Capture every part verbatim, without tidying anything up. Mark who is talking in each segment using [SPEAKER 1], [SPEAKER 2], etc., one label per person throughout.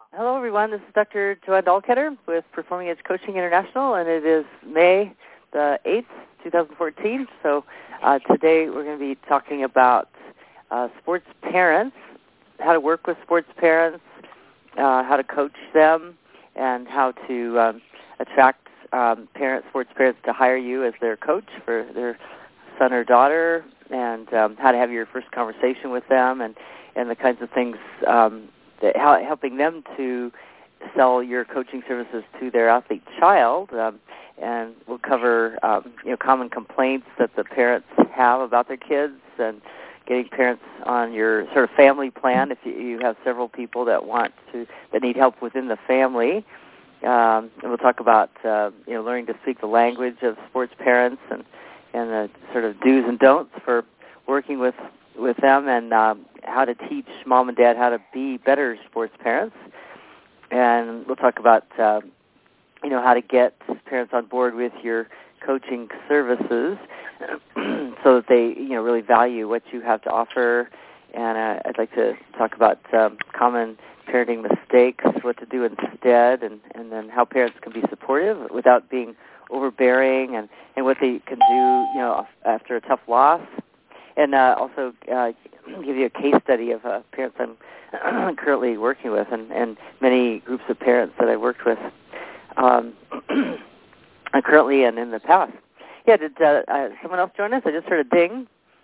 [SPEAKER 1] Hello, everyone. This is Doctor Joanne Dahlketter with Performing Edge Coaching International, and it is May the eighth, twenty fourteen. So uh, today we're going to be talking about uh, sports parents, how to work with sports parents, uh, how to coach them, and how to um, attract um, parents, sports parents to hire you as their coach for their son or daughter, and um, how to have your first conversation with them, and, and the kinds of things um, that how, helping them to sell your coaching services to their athlete child. Um, and we'll cover um, you know common complaints that the parents have about their kids, and getting parents on your sort of family plan if you, you have several people that want to that need help within the family. Um, and we'll talk about uh, you know learning to speak the language of sports parents, and and the sort of do's and don'ts for working with, with them, and um, how to teach mom and dad how to be better sports parents. And we'll talk about, uh, you know, how to get parents on board with your coaching services so that they, you know, really value what you have to offer. And uh, I'd like to talk about um, common parenting mistakes, what to do instead, and, and then how parents can be supportive without being overbearing, and, and what they can do, you know, after a tough loss. And uh, also uh, give you a case study of uh, parents I'm currently working with, and, and many groups of parents that I worked with um, currently and in the past. Yeah, did uh, uh, someone else join us? I just heard a ding.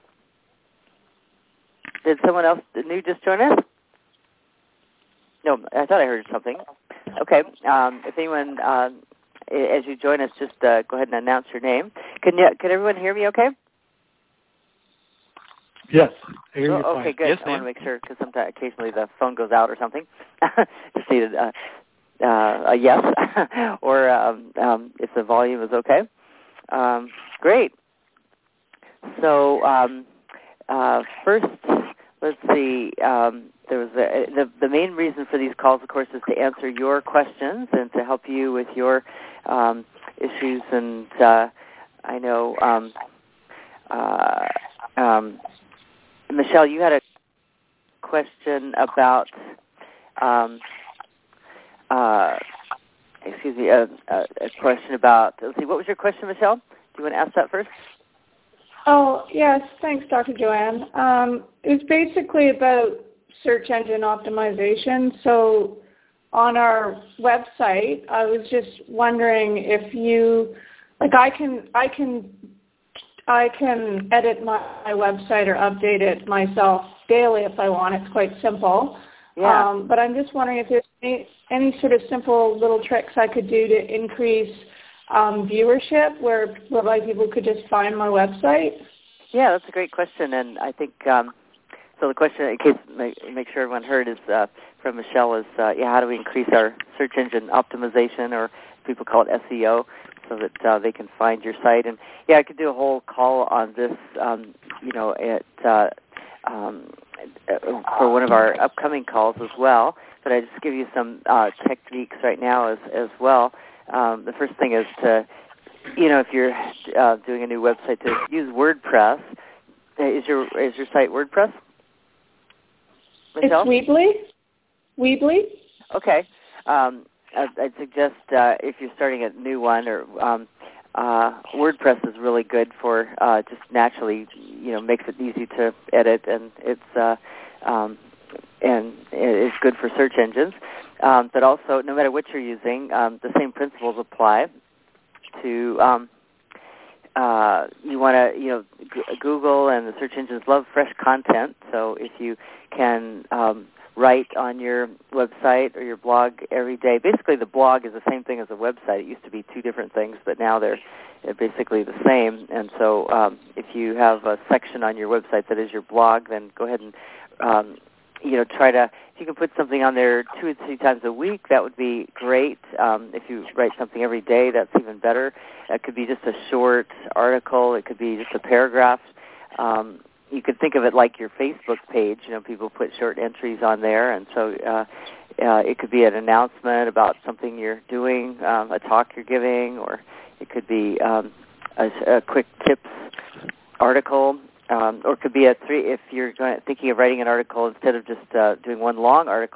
[SPEAKER 1] Did someone else new just join us? No, I thought I heard something. Okay. Um, if anyone, uh, as you join us, just uh, go ahead and announce your name. Can you, can everyone hear me okay?
[SPEAKER 2] Yes. I hear
[SPEAKER 1] oh,
[SPEAKER 2] you
[SPEAKER 1] okay,
[SPEAKER 2] fine.
[SPEAKER 1] good.
[SPEAKER 2] Yes,
[SPEAKER 1] I want to make sure, because sometimes occasionally the phone goes out or something. Just needed uh, uh, a yes, or um, um, if the volume is okay. Um, great. So um, uh, first, let's see. Um, there was a, the the main reason for these calls, of course, is to answer your questions and to help you with your um, issues. And uh, I know, um, uh, um, Michelle, you had a question about, um, uh, excuse me, a, a, a question about. Let's see, what was your question, Michelle? Do you want to ask that first?
[SPEAKER 3] Oh, yes. Thanks, Doctor Joanne. Um, it was basically about search engine optimization. So on our website, I was just wondering if you, like I can, I can, I can edit my, my website or update it myself daily if I want. It's quite simple.
[SPEAKER 1] Yeah.
[SPEAKER 3] Um, but I'm just wondering if there's any, any sort of simple little tricks I could do to increase Um, viewership where, whereby people could just find my website?
[SPEAKER 1] Yeah, that's a great question, and I think um, so. The question, in case make, make sure everyone heard, is uh, from Michelle is uh, yeah, how do we increase our search engine optimization, or people call it S E O, so that uh, they can find your site? And yeah, I could do a whole call on this, um, you know, at uh, um, for one of our upcoming calls as well. But I just give you some uh, techniques right now as as well. Um, the first thing is to, you know, if you're uh, doing a new website, to use WordPress. Is your is your site WordPress, Michelle?
[SPEAKER 3] It's Weebly. Weebly.
[SPEAKER 1] Okay. Um, I'd, I'd suggest uh, if you're starting a new one, or um, uh, WordPress is really good for uh, just naturally, you know, makes it easy to edit, and it's uh, um, and it's good for search engines. Um, but also, no matter what you're using, um, the same principles apply to, um, uh, you want to, you know, G- Google and the search engines love fresh content. So if you can um, write on your website or your blog every day, basically the blog is the same thing as a website. It used to be two different things, but now they're, they're basically the same. And so um, if you have a section on your website that is your blog, then go ahead and um, you know, try to, if you can put something on there two or three times a week, that would be great. Um, if you write something every day, that's even better. It could be just a short article. It could be just a paragraph. Um, you could think of it like your Facebook page. You know, people put short entries on there, and so uh, uh, it could be an announcement about something you're doing, um, a talk you're giving, or it could be um, a, a quick tips article. Um, or it could be a three, if you're going, thinking of writing an article, instead of just uh, doing one long article,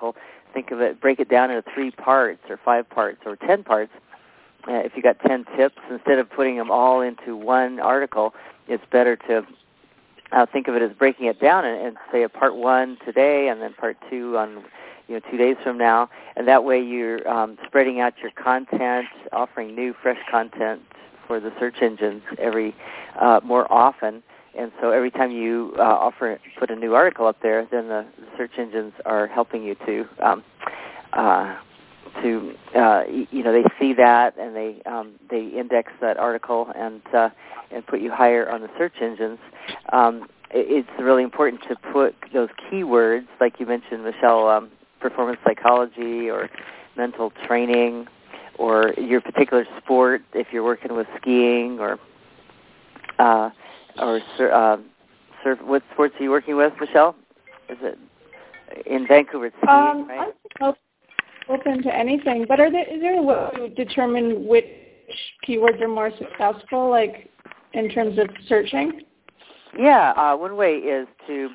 [SPEAKER 1] think of it, break it down into three parts or five parts or ten parts. Uh, if you got ten tips, instead of putting them all into one article, it's better to uh, think of it as breaking it down and, and say a part one today and then part two on you know two days from now, and that way you're um, spreading out your content, offering new, fresh content for the search engines every uh, more often. And so every time you uh, offer put a new article up there, then the search engines are helping you to um, uh, to uh, you know they see that and they um, they index that article and uh, and put you higher on the search engines. Um, it's really important to put those keywords, like you mentioned, Michelle, um, performance psychology or mental training, or your particular sport if you're working with skiing or uh, or uh, surf. What sports are you working with, Michelle? Is it in Vancouver? Skiing,
[SPEAKER 3] um,
[SPEAKER 1] right?
[SPEAKER 3] I'm open to anything, but are there, is there a way to determine which keywords are more successful, like in terms of searching?
[SPEAKER 1] Yeah, uh, one way is to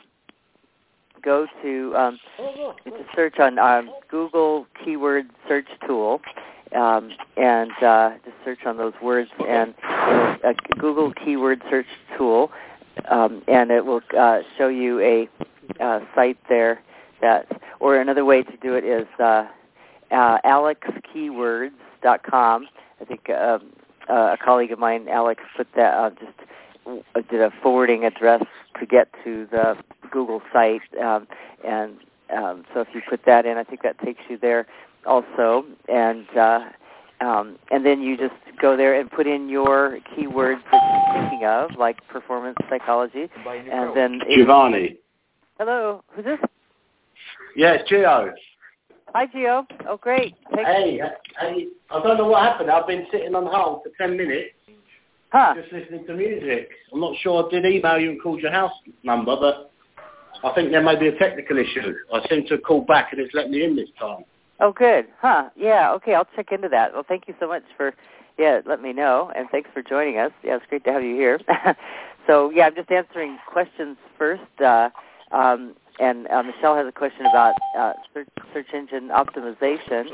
[SPEAKER 1] go to um, to search on um, Google keyword search tool, um, and uh, just search on those words and a Google keyword search tool, um, and it will uh, show you a uh, site there that, or another way to do it is uh, uh, alex keywords dot com. I think uh, uh, a colleague of mine, Alex, put that uh, just did a forwarding address to get to the Google site, um, and um, so if you put that in, I think that takes you there also, and uh, um, and then you just go there and put in your keywords that you're thinking of, like performance psychology, and then
[SPEAKER 2] Giovanni.
[SPEAKER 1] Hello, who's this?
[SPEAKER 2] Yeah, it's Gio.
[SPEAKER 1] Hi, Gio. Oh, great. Thanks.
[SPEAKER 2] Hey, hey, I don't know what happened. I've been sitting on hold for ten minutes.
[SPEAKER 1] Huh.
[SPEAKER 2] Just listening to music. I'm not sure I did email you and called your house number, but I think there may be a technical issue. I seem to have called back and it's let me in this time.
[SPEAKER 1] Oh, good. Huh. Yeah, okay, I'll check into that. Well, thank you so much for, yeah, letting me know, and thanks for joining us. Yeah, it's great to have you here. So, yeah, I'm just answering questions first, uh, um, and uh, Michelle has a question about uh, search, search engine optimization.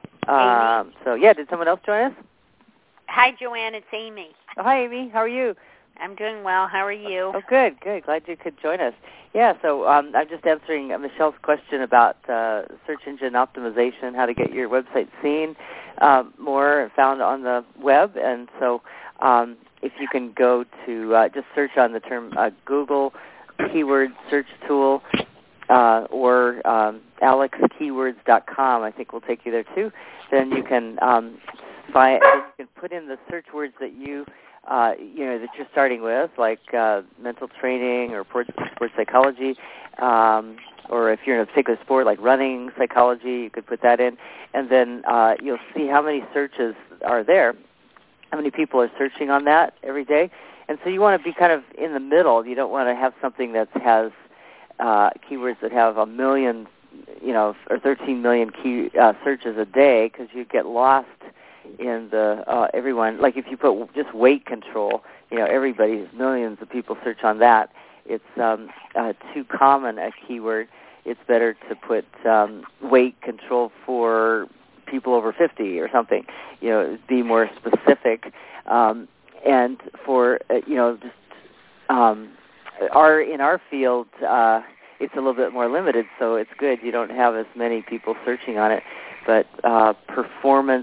[SPEAKER 1] Um, so, yeah, did someone else join us?
[SPEAKER 4] Hi, Joanne. It's Amy.
[SPEAKER 1] Oh, hi, Amy. How are you?
[SPEAKER 4] I'm doing well. How are you?
[SPEAKER 1] Oh, good, good. Glad you could join us. Yeah, so um, I'm just answering uh, Michelle's question about uh, search engine optimization, how to get your website seen um, more and found on the web. And so um, if you can go to uh, just search on the term uh, Google keyword search tool uh, or um, alex keywords dot com, I think will take you there too. Then you can um, find, you can put in the search words that you Uh, you know, that you're starting with, like uh, mental training or sports, sports psychology, um, or if you're in a particular sport like running psychology, you could put that in, and then uh, you'll see how many searches are there, how many people are searching on that every day, and so you want to be kind of in the middle. You don't want to have something that has uh, keywords that have a million, you know, or thirteen million key uh, searches a day, because you get lost in the uh, everyone, like if you put just weight control, you know, everybody, millions of people search on that. It's um, uh, too common a keyword. It's better to put um, weight control for people over fifty or something. You know, be more specific. Um, and for uh, you know, just um, our in our field, uh, it's a little bit more limited, so it's good. You don't have as many people searching on it, but uh, performance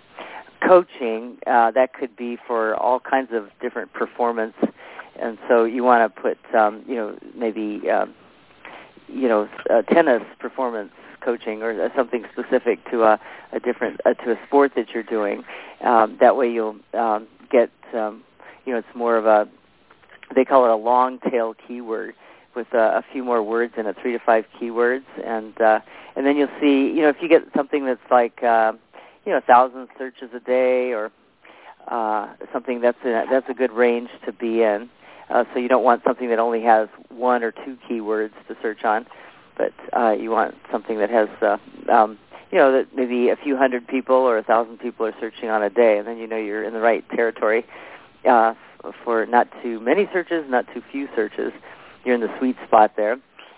[SPEAKER 1] coaching, uh, that could be for all kinds of different performance, and so you want to put, um, you know, maybe, um, you know, uh, tennis performance coaching or uh, something specific to a, a different, uh, to a sport that you're doing. Um, that way you'll um, get, um, you know, it's more of a, they call it a long tail keyword with uh, a few more words in it, three to five keywords, and uh, and then you'll see, you know, if you get something that's like, uh, you know, a thousand searches a day or uh, something, that's a, that's a good range to be in. Uh, so you don't want something that only has one or two keywords to search on, but uh, you want something that has, uh, um, you know, that maybe a few hundred people or a thousand people are searching on a day, and then you know you're in the right territory uh, for not too many searches, not too few searches. You're in the sweet spot there.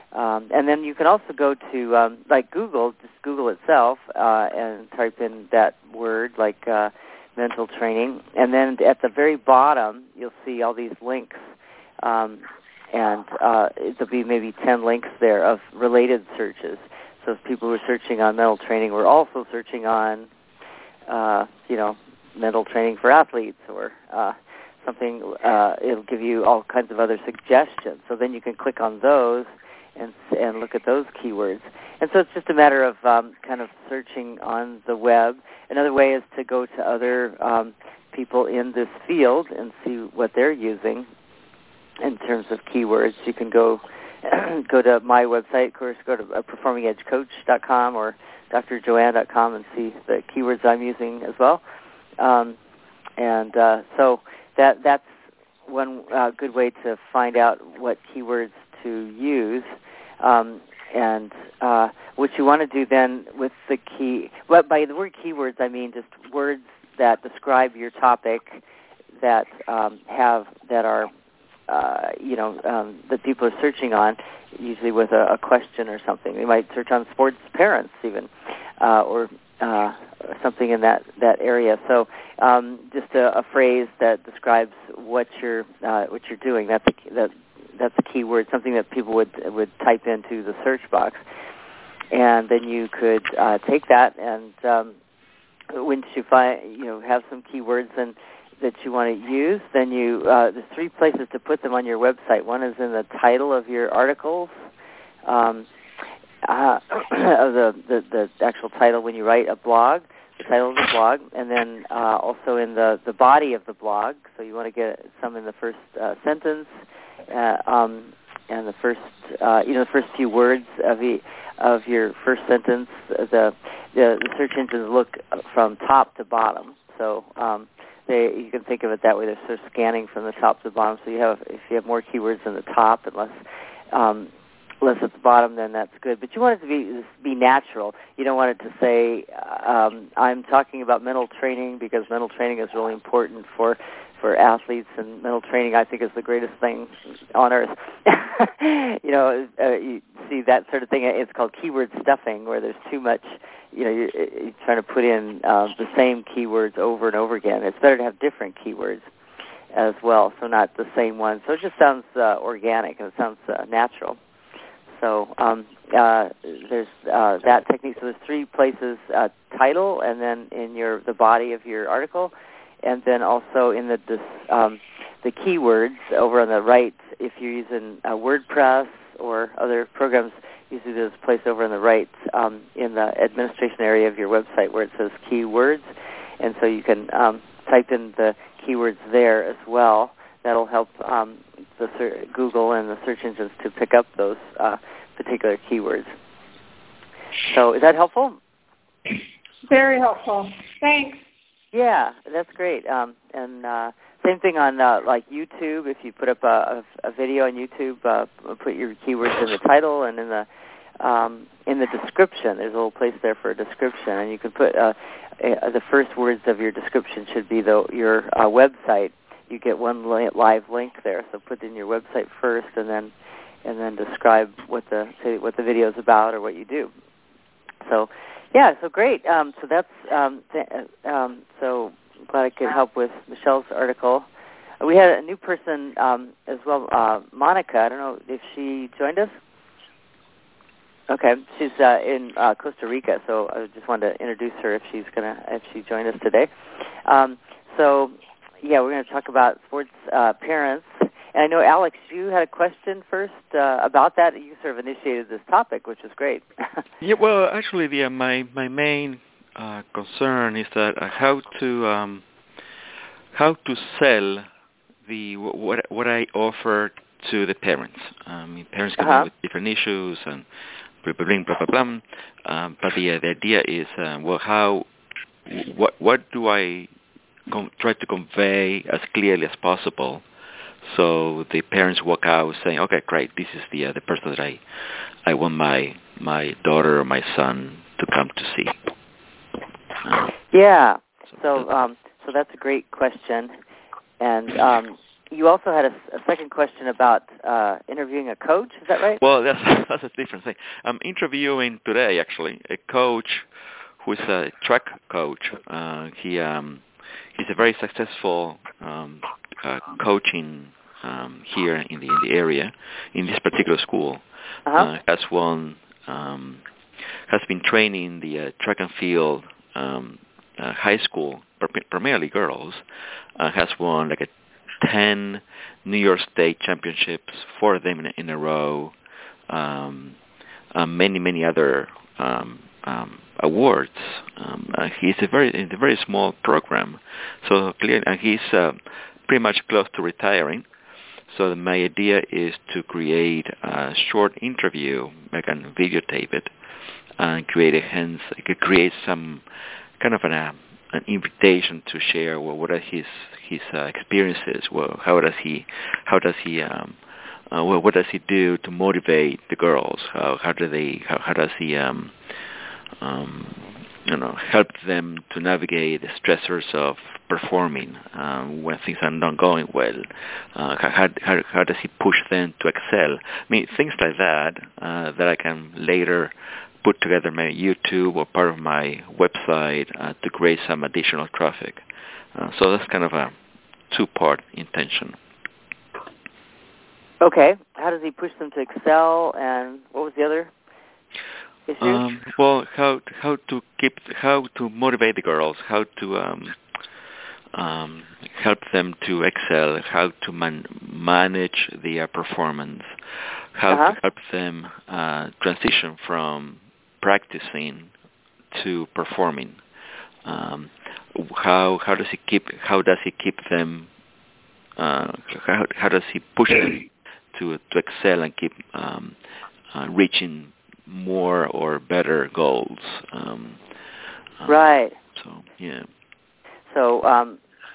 [SPEAKER 1] Um, and then you can also go to, um, like Google, just Google itself, uh, and type in that word, like uh, mental training. And then at the very bottom, you'll see all these links. Um, and uh, there'll be maybe ten links there of related searches. So if people who are searching on mental training were also searching on, uh, you know, mental training for athletes or uh, something, uh, it'll give you all kinds of other suggestions. So then you can click on those and and look at those keywords. And so it's just a matter of um, kind of searching on the web. Another way is to go to other um, people in this field and see what they're using in terms of keywords. You can go go to my website, of course, go to uh, performing edge coach dot com or d r joanne dot com and see the keywords I'm using as well. Um, and uh, so that that's one uh, good way to find out what keywords to use. Um, and uh, what you want to do then with the key, well, by the word keywords, I mean just words that describe your topic that um, have that are uh, you know um, that people are searching on, usually with a, a question or something. They might search on sports parents even, uh, or uh, something in that, that area. So um, just a, a phrase that describes what you're uh, what you're doing. That's a, that. That's a keyword, something that people would would type into the search box, and then you could uh, take that and um, once you find you know have some keywords and that you want to use, then you uh, there's three places to put them on your website. One is in the title of your articles, um, uh, of the, the the actual title when you write a blog, the title of the blog, and then uh, also in the the body of the blog. So you want to get some in the first uh, sentence. Uh, um, and the first, uh, you know, the first few words of the, of your first sentence, the, the the search engines look from top to bottom. So um, they, you can think of it that way. They're sort of scanning from the top to the bottom. So you have, if you have more keywords in the top and less, um, less at the bottom, then that's good. But you want it to be be natural. You don't want it to say, um, I'm talking about mental training because mental training is really important for. for athletes, and mental training, I think, is the greatest thing on earth. you know, uh, you see that sort of thing. It's called keyword stuffing, where there's too much, you know, you're, you're trying to put in uh, the same keywords over and over again. It's better to have different keywords as well, so not the same one. So it just sounds uh, organic, and it sounds uh, natural. So um, uh, there's uh, that technique. So there's three places, uh, title, and then in your the body of your article, and then also in the um, the keywords over on the right. If you're using uh, WordPress or other programs, usually there's a place over on the right um, in the administration area of your website where it says keywords, and so you can um, type in the keywords there as well. That'll help um, the ser- Google and the search engines to pick up those uh, particular keywords. So is that helpful?
[SPEAKER 3] Very helpful. Thanks.
[SPEAKER 1] Yeah, that's great. Um, and uh, same thing on uh, like YouTube. If you put up a, a, a video on YouTube, uh, put your keywords in the title and in the um, in the description. There's a little place there for a description, and you can put uh, uh, the first words of your description should be the, your uh, website. You get one li- live link there, so put in your website first, and then and then describe what the say what the video is about or what you do. So. Yeah, so great. Um, so that's um, th- um, so glad I could help with Michelle's article. We had a new person um, as well, uh, Monica. I don't know if she joined us. Okay, she's uh, in uh, Costa Rica, so I just wanted to introduce her if she's gonna if she joined us today. Um, so yeah, we're going to talk about sports uh, parents. And I know, Alex, you had a question first uh, about that. You sort of initiated this topic, which is great.
[SPEAKER 5] Yeah, well, actually, the, uh, my my main uh, concern is that uh, how to um, how to sell the what what I offer to the parents. I mean, parents come
[SPEAKER 1] uh-huh.
[SPEAKER 5] in with different issues and blah blah blah blah blah. blah. Um, but the uh, the idea is, uh, well, how what what do I com- try to convey as clearly as possible? So the parents walk out saying, "Okay, great. This is the uh, the person that I, I want my my daughter or my son to come to see." Uh,
[SPEAKER 1] yeah. So um, so that's a great question, and um, you also had a, a second question about uh, interviewing a coach. Is that right?
[SPEAKER 5] Well, that's that's a different thing. I'm interviewing today actually a coach who is a track coach. Uh, he um, he's a very successful um, uh, coaching um, here in the in the area in this particular school.
[SPEAKER 1] Uh-huh.
[SPEAKER 5] Uh, has won um, has been training the uh, track and field um, uh, high school, primarily girls. Uh, has won like a ten New York State championships, four of them in, in a row, um, uh, many, many other um, um, awards. Um, uh, he's a very, in a very small program, so clear, and he's uh, pretty much close to retiring. So my idea is to create a short interview, I can videotape it, and create a hence, I could create some kind of an uh, an invitation to share well, what are his his uh, experiences. Well, how does he how does he um, uh, well, what does he do to motivate the girls? How how do they how, how does he um, um, you know help them to navigate the stressors of performing um, when things are not going well? Uh, how, how how does he push them to excel? I mean, things like that uh, that I can later put together my YouTube or part of my website uh, to create some additional traffic. Uh, so that's kind of a two-part intention.
[SPEAKER 1] Okay. How does he push them to excel, and what was the other issue?
[SPEAKER 5] Um, well, how how to keep how to motivate the girls, how to um, um, help them to excel, how to man- manage their performance, how
[SPEAKER 1] uh-huh.
[SPEAKER 5] to help them uh, transition from practicing to performing. Um, how how does he keep how does he keep them? Uh, how how does he push them to to excel and keep um, uh, reaching more or better goals? Um, um,
[SPEAKER 1] right.
[SPEAKER 5] So yeah.
[SPEAKER 1] So um,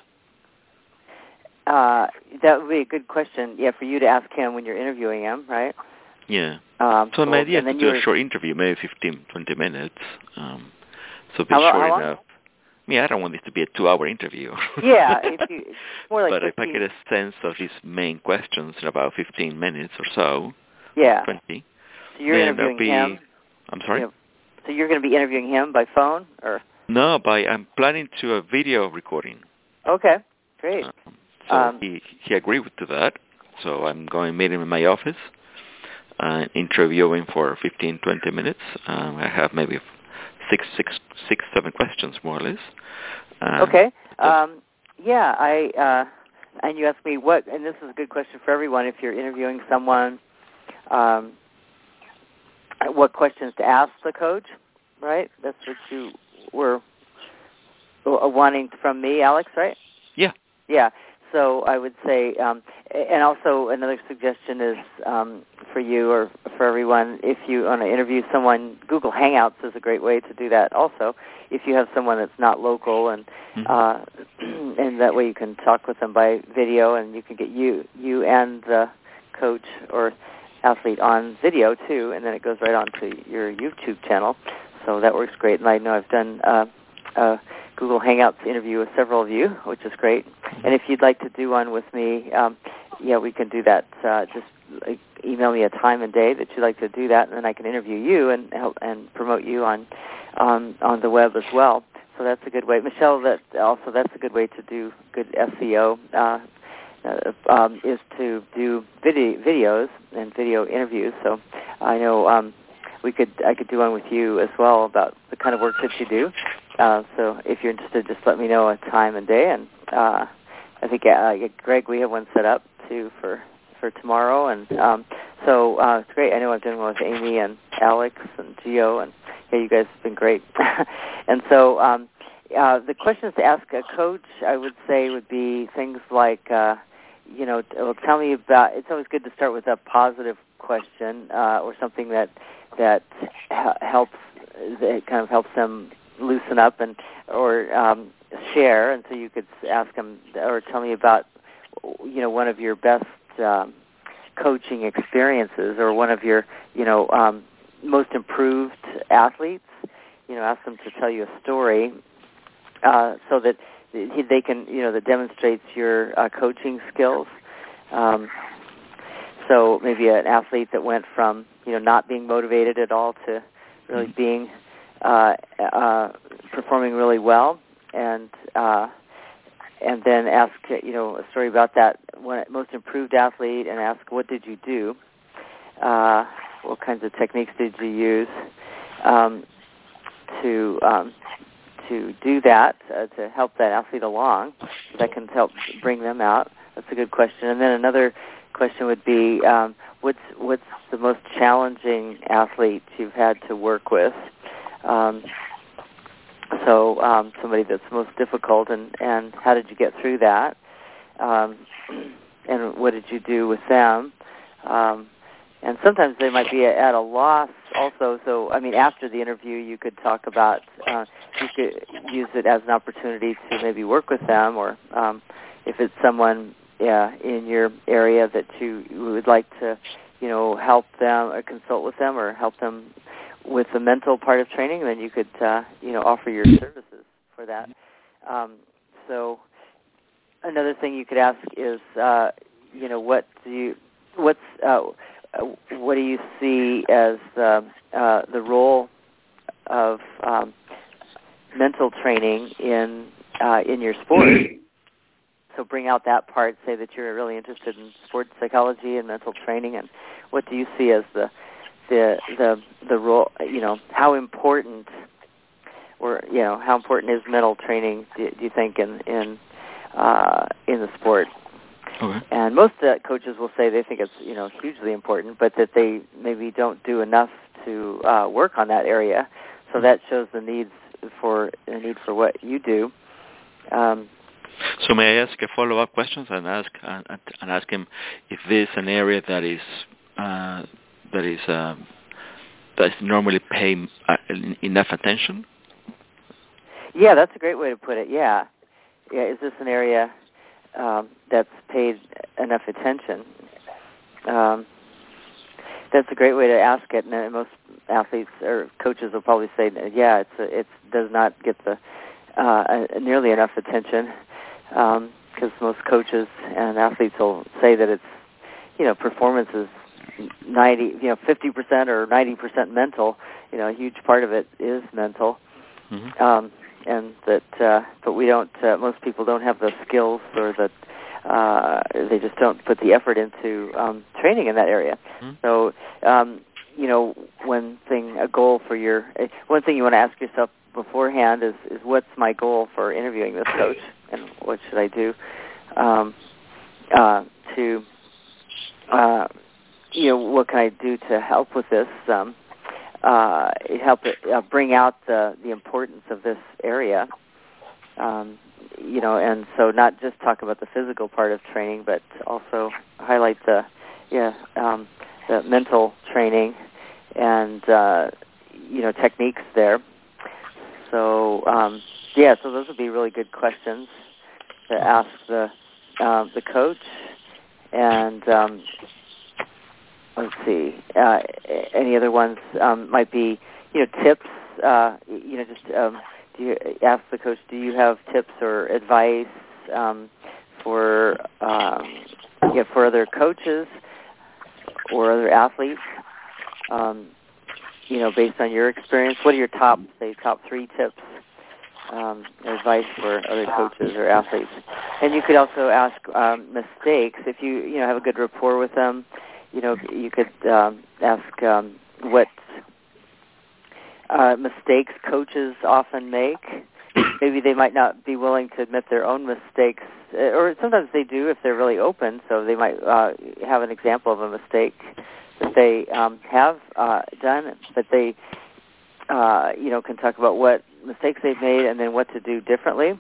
[SPEAKER 1] uh, that would be a good question. Yeah, for you to ask him when you're interviewing him, right?
[SPEAKER 5] Yeah.
[SPEAKER 1] Um,
[SPEAKER 5] so
[SPEAKER 1] cool.
[SPEAKER 5] my idea
[SPEAKER 1] and
[SPEAKER 5] is to do a short interview, maybe fifteen, twenty minutes. Um, so be
[SPEAKER 1] how,
[SPEAKER 5] short
[SPEAKER 1] how
[SPEAKER 5] enough. I mean, I don't want this to be a two-hour interview.
[SPEAKER 1] Yeah, if you, it's more like
[SPEAKER 5] But
[SPEAKER 1] fifteen.
[SPEAKER 5] if I get a sense of his main questions in about fifteen minutes or so,
[SPEAKER 1] yeah.
[SPEAKER 5] or twenty,
[SPEAKER 1] so you're
[SPEAKER 5] then
[SPEAKER 1] interviewing
[SPEAKER 5] be,
[SPEAKER 1] him.
[SPEAKER 5] I'm sorry?
[SPEAKER 1] You know, so you're going to be interviewing him by phone? or?
[SPEAKER 5] No, by I'm planning to a video recording.
[SPEAKER 1] Okay, great.
[SPEAKER 5] Um, so
[SPEAKER 1] um,
[SPEAKER 5] he, he agreed to that. So I'm going to meet him in my office, uh, interview him for fifteen, twenty minutes. Um, I have maybe six, six, six, seven questions more or less. Uh,
[SPEAKER 1] okay. Um, yeah, I uh, and you asked me what, and this is a good question for everyone. If you're interviewing someone, um, what questions to ask the coach, right? That's what you were wanting from me, Alex, right?
[SPEAKER 5] Yeah.
[SPEAKER 1] Yeah. So I would say, um, and also another suggestion is um, for you or for everyone, if you want to interview someone, Google Hangouts is a great way to do that also. If you have someone that's not local, and
[SPEAKER 5] mm-hmm.
[SPEAKER 1] uh, and that way you can talk with them by video, and you can get you you and the coach or athlete on video too, and then it goes right onto your YouTube channel. So that works great. And I know I've done uh, uh, Google Hangouts interview with several of you, which is great. And if you'd like to do one with me, um, yeah, we can do that. Uh, just like, email me a time and day that you'd like to do that, and then I can interview you and help and promote you on um, on the web as well. So that's a good way. Michelle, that also that's a good way to do good S E O. Uh, uh, um, is to do video, videos and video interviews. So I know um, we could I could do one with you as well about the kind of work that you do. Uh, so if you're interested, just let me know a time and day. And uh, I think uh, Greg, we have one set up too for for tomorrow. And um, so uh, it's great. I know I'm doing one with Amy and Alex and Gio, and yeah, you guys have been great. And so um, uh, the questions to ask a coach, I would say, would be things like, uh, you know, well, tell me about. It's always good to start with a positive question uh, or something that that helps that kind of helps them loosen up and or um, share. And so you could ask them or tell me about, you know, one of your best um, coaching experiences or one of your, you know, um, most improved athletes. You know, ask them to tell you a story uh, so that they can, you know, that demonstrates your uh, coaching skills. Um, so maybe an athlete that went from, you know, not being motivated at all to really mm-hmm. being uh, uh, performing really well, and uh, and then ask, you know, a story about that one, most improved athlete, and ask, what did you do? Uh, what kinds of techniques did you use um, to um, to do that, uh, to help that athlete along? That can help bring them out. That's a good question. And then another question would be, um, what's what's the most challenging athlete you've had to work with? Um, so um, somebody that's most difficult, and, and how did you get through that? Um, and what did you do with them? Um, and sometimes they might be at a loss also. So, I mean, after the interview, you could talk about, uh, you could use it as an opportunity to maybe work with them, or um, if it's someone yeah, in your area that you would like to, you know, help them or consult with them or help them with the mental part of training, then you could, uh, you know, offer your services for that. Um, so another thing you could ask is, uh, you know, what do you, what's, uh, what do you see as the uh, the role of um, mental training in uh, in your sport? So bring out that part. Say that you're really interested in sports psychology and mental training, and what do you see as the the the the role? You know, how important, or you know, how important is mental training? Do, do you think in in uh, in the sport?
[SPEAKER 5] Okay.
[SPEAKER 1] And most uh, coaches will say they think it's, you know, hugely important, but that they maybe don't do enough to uh, work on that area. So that shows the needs for the need for what you do. Um,
[SPEAKER 5] so may I ask a follow-up question and ask uh, and ask him if this is an area that is uh, that is uh, that is normally paying uh, enough attention?
[SPEAKER 1] Yeah, that's a great way to put it. Yeah, yeah. Is this an area Um, that's paid enough attention? Um, that's a great way to ask it, and most athletes or coaches will probably say, "Yeah, it's a, it does not get the uh, nearly enough attention," because um, most coaches and athletes will say that it's, you know, performance is ninety, you know, fifty percent or ninety percent mental. You know, a huge part of it is mental. Mm-hmm. Um, and that, uh, but we don't, uh, most people don't have the skills, or the, uh, they just don't put the effort into um, training in that area. Mm-hmm. So, um, you know, one thing, a goal for your, one thing you want to ask yourself beforehand is, is what's my goal for interviewing this coach, and what should I do um, uh, to, uh, you know, what can I do to help with this? Um, Uh, it help it, uh, bring out the, the importance of this area, um, you know, and so not just talk about the physical part of training, but also highlight the, yeah, um, the mental training and, uh, you know, techniques there. So, um, yeah, so those would be really good questions to ask the uh, the coach. And um, let's see, uh, any other ones um, might be, you know, tips, uh, you know, just um, do you ask the coach, do you have tips or advice um, for, um, you know, for other coaches or other athletes, um, you know, based on your experience? What are your top, say, top three tips, um, advice for other coaches or athletes? And you could also ask um, mistakes. If you, you know, have a good rapport with them, you know, you could um, ask um, what uh, mistakes coaches often make. Maybe they might not be willing to admit their own mistakes, or sometimes they do if they're really open, so they might uh, have an example of a mistake that they um, have uh, done, but they, uh, you know, can talk about what mistakes they've made and then what to do differently.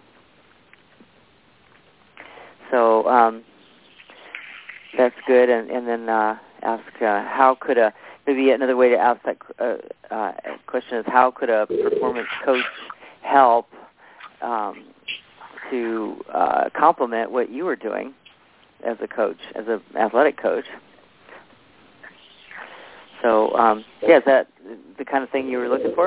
[SPEAKER 1] So um, that's good, and, and then uh, ask uh, how could a, maybe another way to ask that uh, uh, question is how could a performance coach help um, to uh, complement what you were doing as a coach, as an athletic coach. So, um, yeah, is that the kind of thing you were looking for?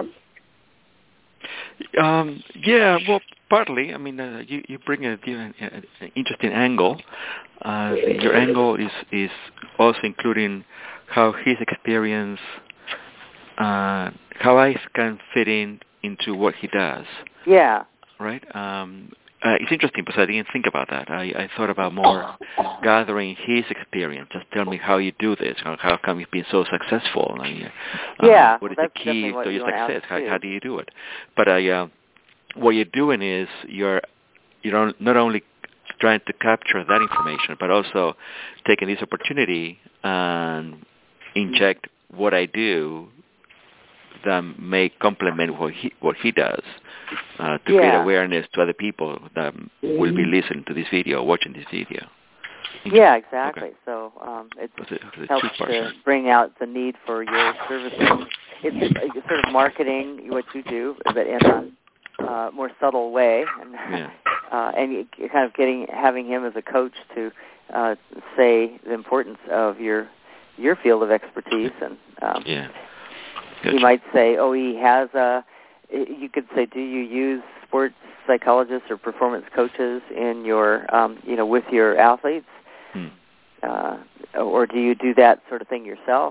[SPEAKER 5] Um, yeah, well, partly. I mean, uh, you, you bring a, you know, an interesting angle, uh, your angle is is also including how his experience, uh, how I can fit in into what he does.
[SPEAKER 1] Yeah.
[SPEAKER 5] Right. Um, uh, it's interesting because I didn't think about that. I, I thought about more gathering his experience. Just tell me how you do this. How, how come you've been so successful? I mean, uh,
[SPEAKER 1] yeah.
[SPEAKER 5] What is
[SPEAKER 1] That's
[SPEAKER 5] the key
[SPEAKER 1] what
[SPEAKER 5] to
[SPEAKER 1] you
[SPEAKER 5] your success? How,
[SPEAKER 1] too.
[SPEAKER 5] how do you do it? But I, uh, what you're doing is you're you're not only trying to capture that information, but also taking this opportunity and inject what I do that may complement what he what he does uh, to
[SPEAKER 1] yeah.
[SPEAKER 5] create awareness to other people that will be listening to this video, watching this video.
[SPEAKER 1] Yeah, exactly.
[SPEAKER 5] Okay.
[SPEAKER 1] So um, it
[SPEAKER 5] That's a, that's a
[SPEAKER 1] helps to bring out the need for your services. It's, it's sort of marketing what you do, but in a uh, more subtle way, and
[SPEAKER 5] yeah.
[SPEAKER 1] uh, and kind of getting having him as a coach to uh, say the importance of your your field of expertise, and um,
[SPEAKER 5] yeah. Gotcha.
[SPEAKER 1] He might say, oh, he has a, you could say, do you use sports psychologists or performance coaches in your, um, you know, with your athletes?
[SPEAKER 5] Hmm.
[SPEAKER 1] Uh, or do you do that sort of thing yourself?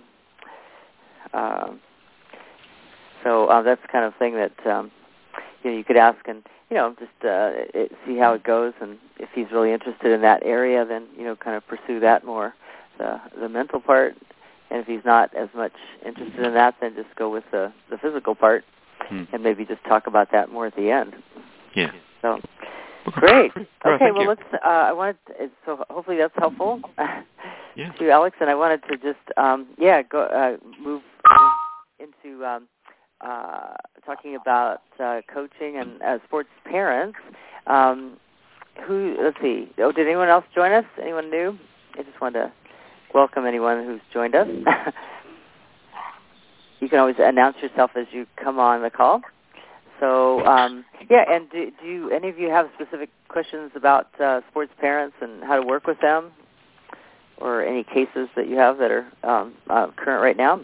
[SPEAKER 1] Um, so uh, that's the kind of thing that, um, you know, you could ask and, you know, just uh, it, see how it goes. And if he's really interested in that area, then, you know, kind of pursue that more, the, the mental part. And if he's not as much interested in that, then just go with the, the physical part hmm. and maybe just talk about that more at the end.
[SPEAKER 5] Yeah.
[SPEAKER 1] So, great.
[SPEAKER 5] Well,
[SPEAKER 1] okay, well,
[SPEAKER 5] you.
[SPEAKER 1] let's, uh, I wanted, to, so hopefully that's helpful
[SPEAKER 5] yeah.
[SPEAKER 1] to Alex. And I wanted to just, um, yeah, go uh, move into um, uh, talking about uh, coaching and uh, sports parents. Um, who, let's see, oh, did anyone else join us? Anyone new? I just wanted to welcome anyone who's joined us. You can always announce yourself as you come on the call. So, um, yeah, and do, do you, any of you have specific questions about uh, sports parents and how to work with them, or any cases that you have that are um, uh, current right now?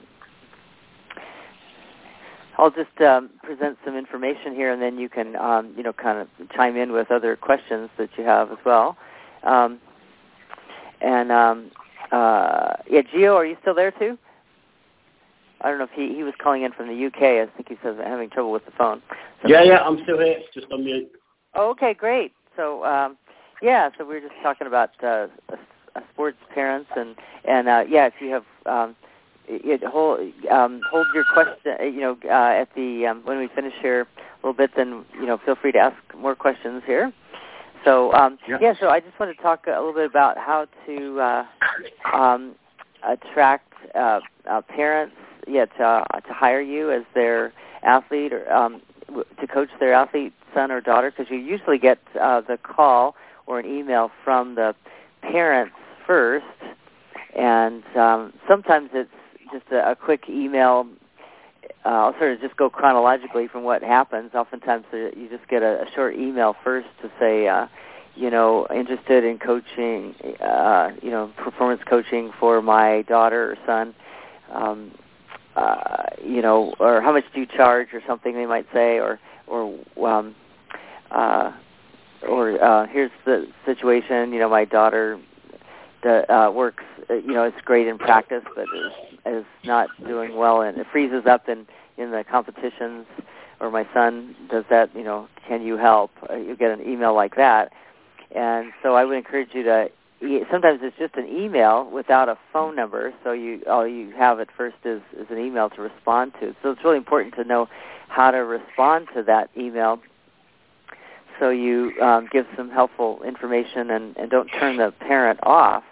[SPEAKER 1] I'll just um, present some information here, and then you can, um, you know, kind of chime in with other questions that you have as well. Um, and um, Uh, yeah, Gio, are you still there too? I don't know if he, he was calling in from the U K. I think he says having trouble with the phone. So
[SPEAKER 2] yeah, yeah, I'm still here. Just on mute.
[SPEAKER 1] Oh, okay, great. So, um, yeah, so we were just talking about uh, uh, sports parents, and and uh, yeah, if you have um, it, hold um, hold your question, you know, uh, at the um, when we finish here a little bit, then you know, feel free to ask more questions here. So, um, yeah. yeah, so I just want to talk a little bit about how to uh, um, attract uh, uh, parents yeah, to, uh, to hire you as their athlete or um, w- to coach their athlete, son or daughter, because you usually get uh, the call or an email from the parents first, and um, sometimes it's just a, a quick email. Uh, I'll sort of just go chronologically from what happens. Oftentimes uh, you just get a, a short email first to say, uh, you know, interested in coaching, uh, you know, performance coaching for my daughter or son, um, uh, you know, or how much do you charge or something they might say, or, or, um, uh, or uh, here's the situation, you know, my daughter the, uh, works, uh, you know, it's great in practice, but is, is not doing well, and it freezes up in, in the competitions, or my son does that, you know, can you help? Uh, you get an email like that. And so I would encourage you to, e- sometimes it's just an email without a phone number, so you all you have at first is, is an email to respond to. So it's really important to know how to respond to that email, so you um, give some helpful information and, and don't turn the parent off.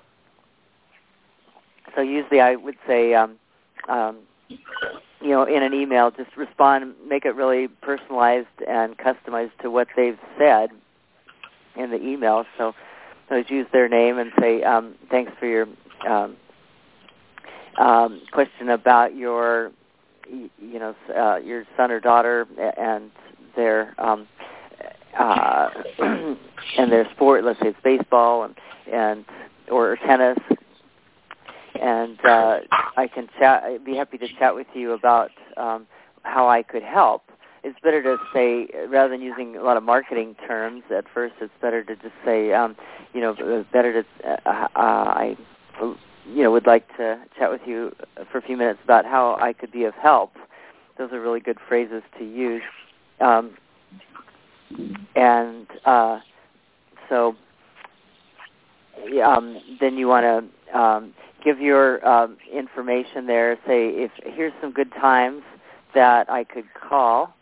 [SPEAKER 1] So usually I would say, um, um, you know, in an email, just respond, make it really personalized and customized to what they've said in the email. So, so use their name and say, um, thanks for your um, um, question about your, you know, uh, your son or daughter and their um, uh, and their sport. Let's say it's baseball and and or tennis. And uh, I can chat. I'd be happy to chat with you about um, how I could help. it's better to say, rather than using a lot of marketing terms at first, it's better to just say, um, you know, better to, uh, uh, I, you know, would like to chat with you for a few minutes about how I could be of help. Those are really good phrases to use. Um, and uh, so um, then you want to um, give your um, information there. Say, if here's some good times that I could call.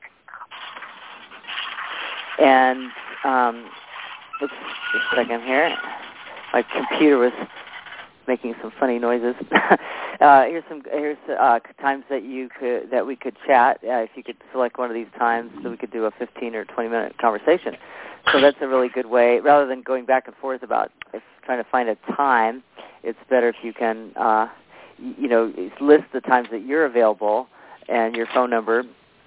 [SPEAKER 1] And um, oops, just a second here. My computer was making some funny noises. uh, here's some here's uh, times that you could that we could chat. Uh, if you could select one of these times, so we could do a fifteen or twenty minute conversation. So that's a really good way. Rather than going back and forth about if trying to find a time, it's better if you can uh, you know list the times that you're available and your phone number,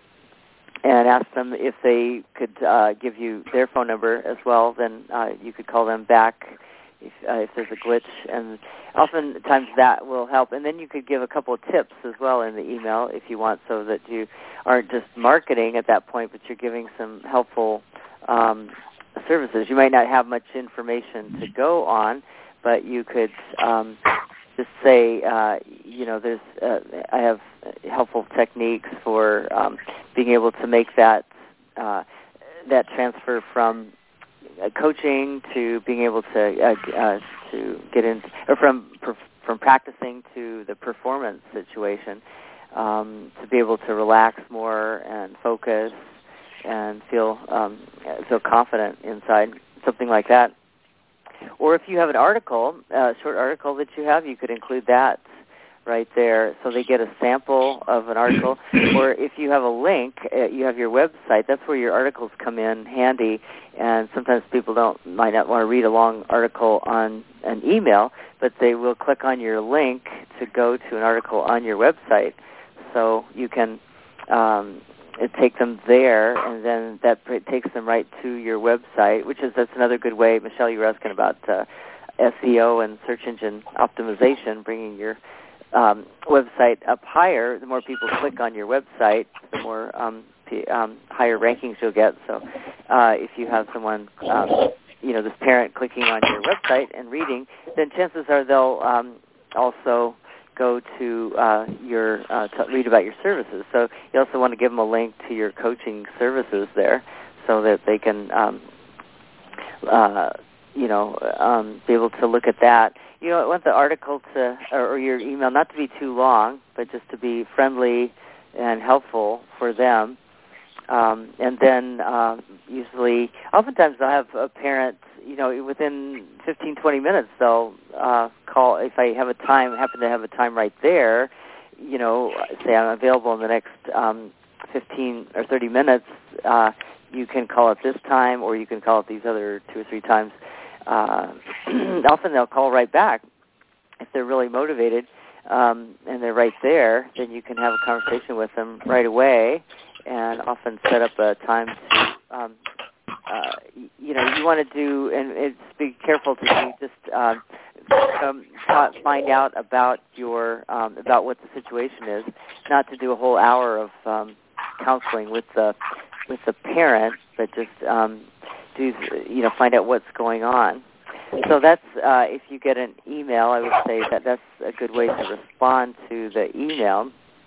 [SPEAKER 1] and ask them if they could uh, give you their phone number as well. Then uh, you could call them back if, uh, if there's a glitch, and oftentimes that will help. And then you could give a couple of tips as well in the email if you want, so that you aren't just marketing at that point, but you're giving some helpful um, services. You might not have much information to go on, but you could um, just say, uh, you know, there's uh, I have helpful techniques for um, being able to make that uh, that transfer from uh, coaching to being able to uh, uh, to get in, or from from practicing to the performance situation, um, to be able to relax more and focus and feel um, feel confident inside, something like that. Or if you have an article, a short article that you have, you could include that right there, so they get a sample of an article. Or if you have a link, uh, you have your website, that's where your articles come in handy. And sometimes people don't might not want to read a long article on an email, but they will click on your link to go to an article on your website. So you can um, take them there, and then that takes them right to your website, which is that's another good way. Michelle, you were asking about uh, S E O and search engine optimization, bringing your um, website up higher. The more people click on your website, the more um, p- um, higher rankings you'll get. So uh, if you have someone, um, you know, this parent clicking on your website and reading, then chances are they'll um, also go to uh, your uh, to read about your services. So you also want to give them a link to your coaching services there, so that they can, um, uh, you know, um, be able to look at that. You know, I want the article to, or, or your email not to be too long, but just to be friendly and helpful for them. Um, and then uh, usually, oftentimes I'll have a parent, you know, within fifteen, twenty minutes, they'll uh, call. If I have a time, happen to have a time right there, you know, say I'm available in the next um, fifteen or thirty minutes, uh, you can call at this time, or you can call at these other two or three times. Uh, often they'll call right back if they're really motivated, um, and they're right there. Then you can have a conversation with them right away, and often set up a time to, um, uh, you know, you want to do, and it's be careful to do just um, um, find out about your um, about what the situation is, not to do a whole hour of um, counseling with the with the parent, but just um, do you know find out what's going on. So that's uh, if you get an email, I would say that that's a good way to respond to the email.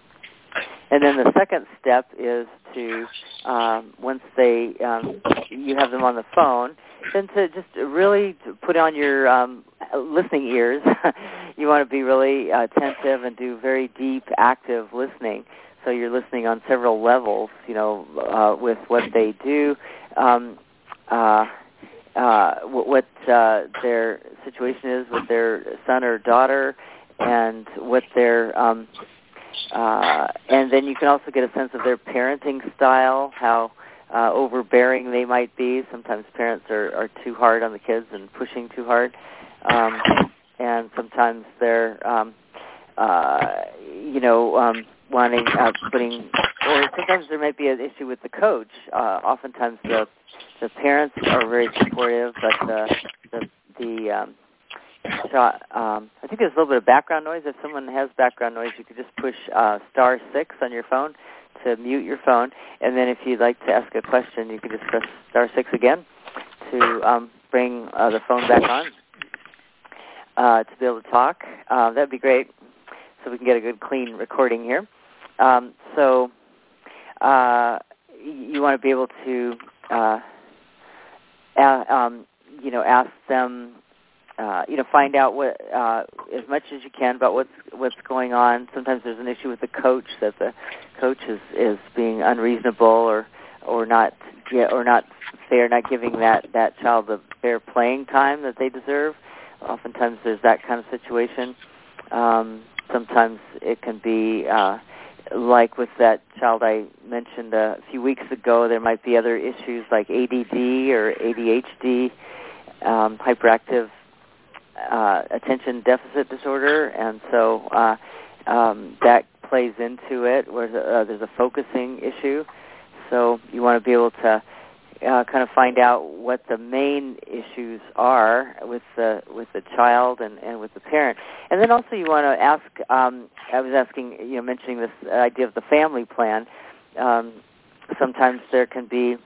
[SPEAKER 1] And then the second step is to, um, once they um, you have them on the phone, then to just really put on your um, listening ears. You want to be really uh, attentive and do very deep, active listening. So you're listening on several levels, you know, uh, with what they do, um, uh, uh, what uh, their situation is with their son or daughter, and what their um, Uh, and then you can also get a sense of their parenting style, how uh, overbearing they might be. Sometimes parents are, are too hard on the kids and pushing too hard. Um, and sometimes they're, um, uh, you know, um, wanting, uh, putting, or sometimes there might be an issue with the coach. Uh, oftentimes the the parents are very supportive, but the, the, the um, So um, I think there's a little bit of background noise. If someone has background noise, you could just push uh, star six on your phone to mute your phone, and then if you'd like to ask a question, you can just press star six again to um, bring uh, the phone back on uh, to be able to talk. Uh, that'd be great, so we can get a good, clean recording here. Um, so uh, you want to be able to, uh, a- um, you know, ask them. Uh, you know, find out what uh, as much as you can about what's what's going on. Sometimes there's an issue with the coach, that the coach is, is being unreasonable or or not yeah, or not fair, not giving that, that child the fair playing time that they deserve. Oftentimes there's that kind of situation. Um, sometimes it can be uh, like with that child I mentioned a few weeks ago. There might be other issues like A D D or A D H D, um, hyperactive Uh, attention deficit disorder, and so uh, um, that plays into it, where uh, there's a focusing issue. So you want to be able to uh, kind of find out what the main issues are with the with the child and, and with the parent, and then also you want to ask. Um, I was asking, you know, mentioning this idea of the family plan. Um, sometimes there can be,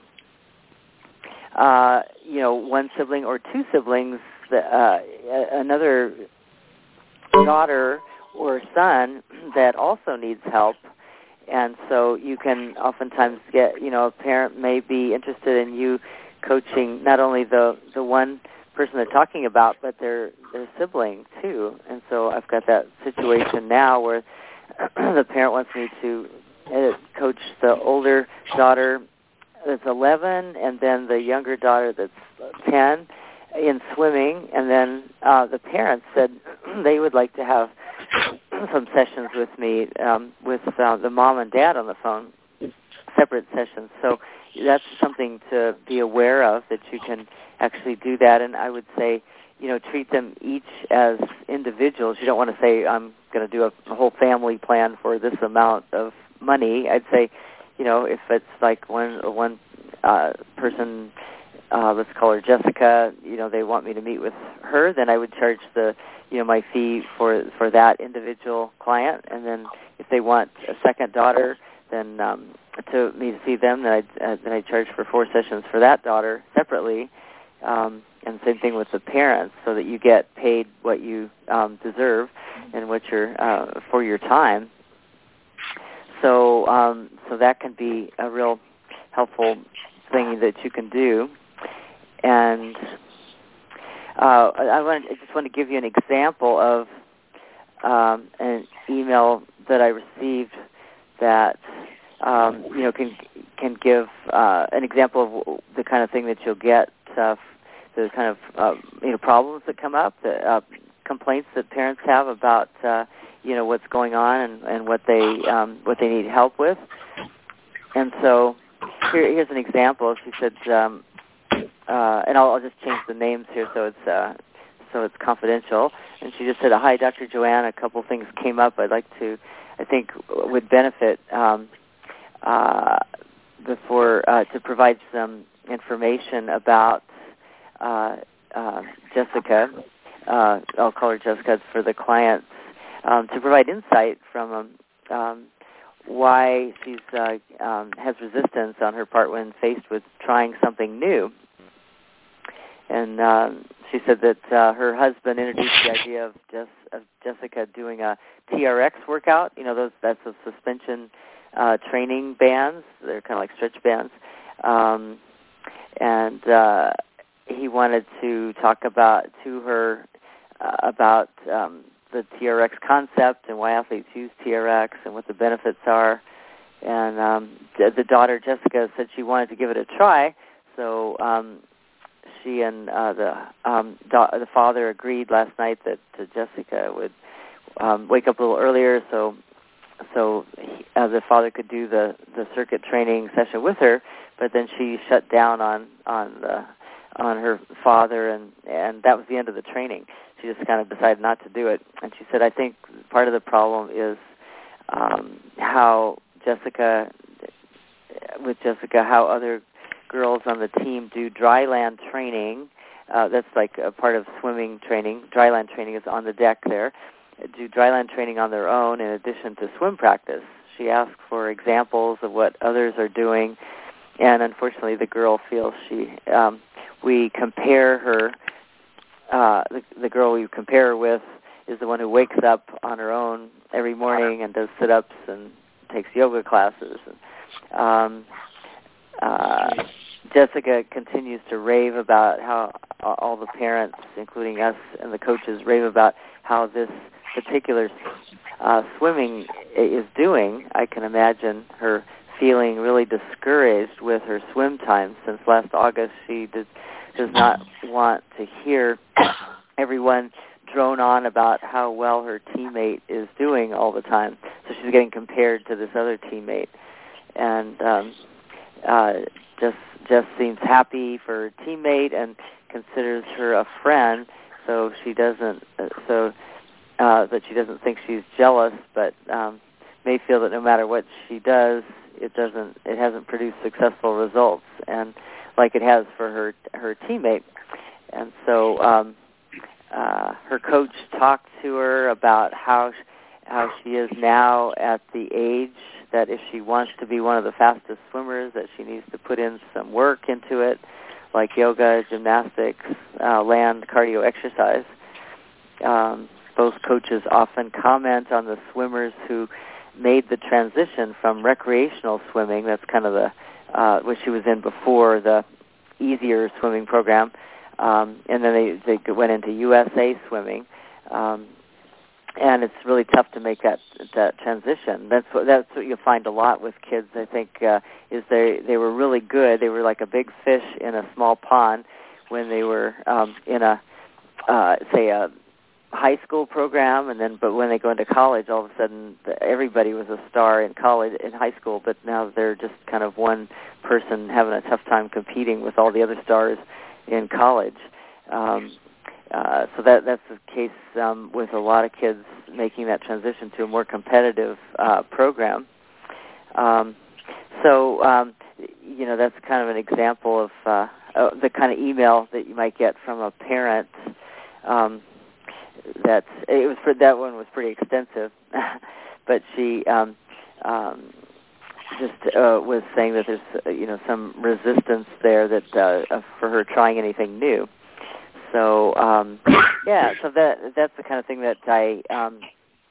[SPEAKER 1] uh, you know, one sibling or two siblings. The, uh, another daughter or son that also needs help, and so you can oftentimes get, you know, a parent may be interested in you coaching not only the the one person they're talking about, but their their sibling too. And so I've got that situation now where the parent wants me to uh, coach the older daughter that's eleven, and then the younger daughter that's ten. In swimming, and then uh, the parents said they would like to have some sessions with me, um, with uh, the mom and dad on the phone, separate sessions. So that's something to be aware of, that you can actually do that. And I would say, you know, treat them each as individuals. You don't want to say, I'm going to do a, a whole family plan for this amount of money. I'd say, you know, if it's like one one uh, person. Uh, let's call her Jessica, you know, they want me to meet with her, then I would charge the, you know, my fee for for that individual client. And then if they want a second daughter, then um, to me to see them, then I uh, then I charge for four sessions for that daughter separately. Um, and same thing with the parents, so that you get paid what you um, deserve and what you're uh, for your time. So um, so that can be a real helpful thing that you can do. And uh, I, want, I just want to give you an example of um, an email that I received that um, you know can can give uh, an example of the kind of thing that you'll get, uh, the kind of uh, you know problems that come up, the uh, complaints that parents have about uh, you know what's going on and, and what they um, what they need help with. And so here, here's an example. She said. Um, Uh, and I'll, I'll just change the names here so it's uh, so it's confidential. And she just said, "Hi, Doctor Joanne. A couple things came up. I'd like to, I think, would benefit um, uh, before uh, to provide some information about uh, uh, Jessica. Uh, I'll call her Jessica for the clients um, to provide insight from um, um, why she's uh, um, has resistance on her part when faced with trying something new." And um, she said that uh, her husband introduced the idea of, Jess- of Jessica doing a T R X workout. You know, those that's a suspension uh, training bands. They're kind of like stretch bands. Um, and uh, he wanted to talk about to her uh, about um, the T R X concept and why athletes use T R X and what the benefits are. And um, the, the daughter, Jessica, said she wanted to give it a try. So um, she and uh, the um, da- the father agreed last night that uh, Jessica would um, wake up a little earlier, so so he, uh, the father could do the, the circuit training session with her. But then she shut down on on the on her father, and and that was the end of the training. She just kind of decided not to do it. And she said, I think part of the problem is um, how Jessica, with Jessica, how other girls on the team do dryland training. Uh, that's like a part of swimming training. Dryland training is on the deck there. Do dryland training on their own in addition to swim practice. she asks for examples of what others are doing, and unfortunately the girl feels she, um, we compare her, uh, the, the girl we compare her with is the one who wakes up on her own every morning and does sit-ups and takes yoga classes. Um, uh, Jessica continues to rave about how all the parents, including us and the coaches, rave about how this particular uh, swimming is doing. I can imagine her feeling really discouraged with her swim time. Since last August, she did, does not want to hear everyone drone on about how well her teammate is doing all the time. So she's getting compared to this other teammate. And um, uh, just just seems happy for her teammate and considers her a friend. So she doesn't. Uh, so uh, that she doesn't think she's jealous, but um, may feel that no matter what she does, it doesn't. It hasn't produced successful results, and like it has for her her teammate. And so um, uh, her coach talked to her about how how she is now at the age that if she wants to be one of the fastest swimmers, that she needs to put in some work into it, like yoga, gymnastics, uh, land cardio exercise. Um, both coaches often comment on the swimmers who made the transition from recreational swimming, that's kind of the uh, what she was in before, the easier swimming program, um, and then they, they went into U S A swimming. Um, And it's really tough to make that that transition. That's what that's what you find a lot with kids. I think uh, is they they were really good. They were like a big fish in a small pond when they were um, in a uh, say a high school program, and then but when they go into college, all of a sudden everybody was a star in college in high school. But now they're just kind of one person having a tough time competing with all the other stars in college. Um, Uh, so that that's the case um, with a lot of kids making that transition to a more competitive uh, program. Um, so, um, you know, that's kind of an example of uh, uh, the kind of email that you might get from a parent. Um, that it was for, that one was pretty extensive, but she um, um, just uh, was saying that there's uh, you know some resistance there that uh, for her trying anything new. So um, yeah, so that that's the kind of thing that I um,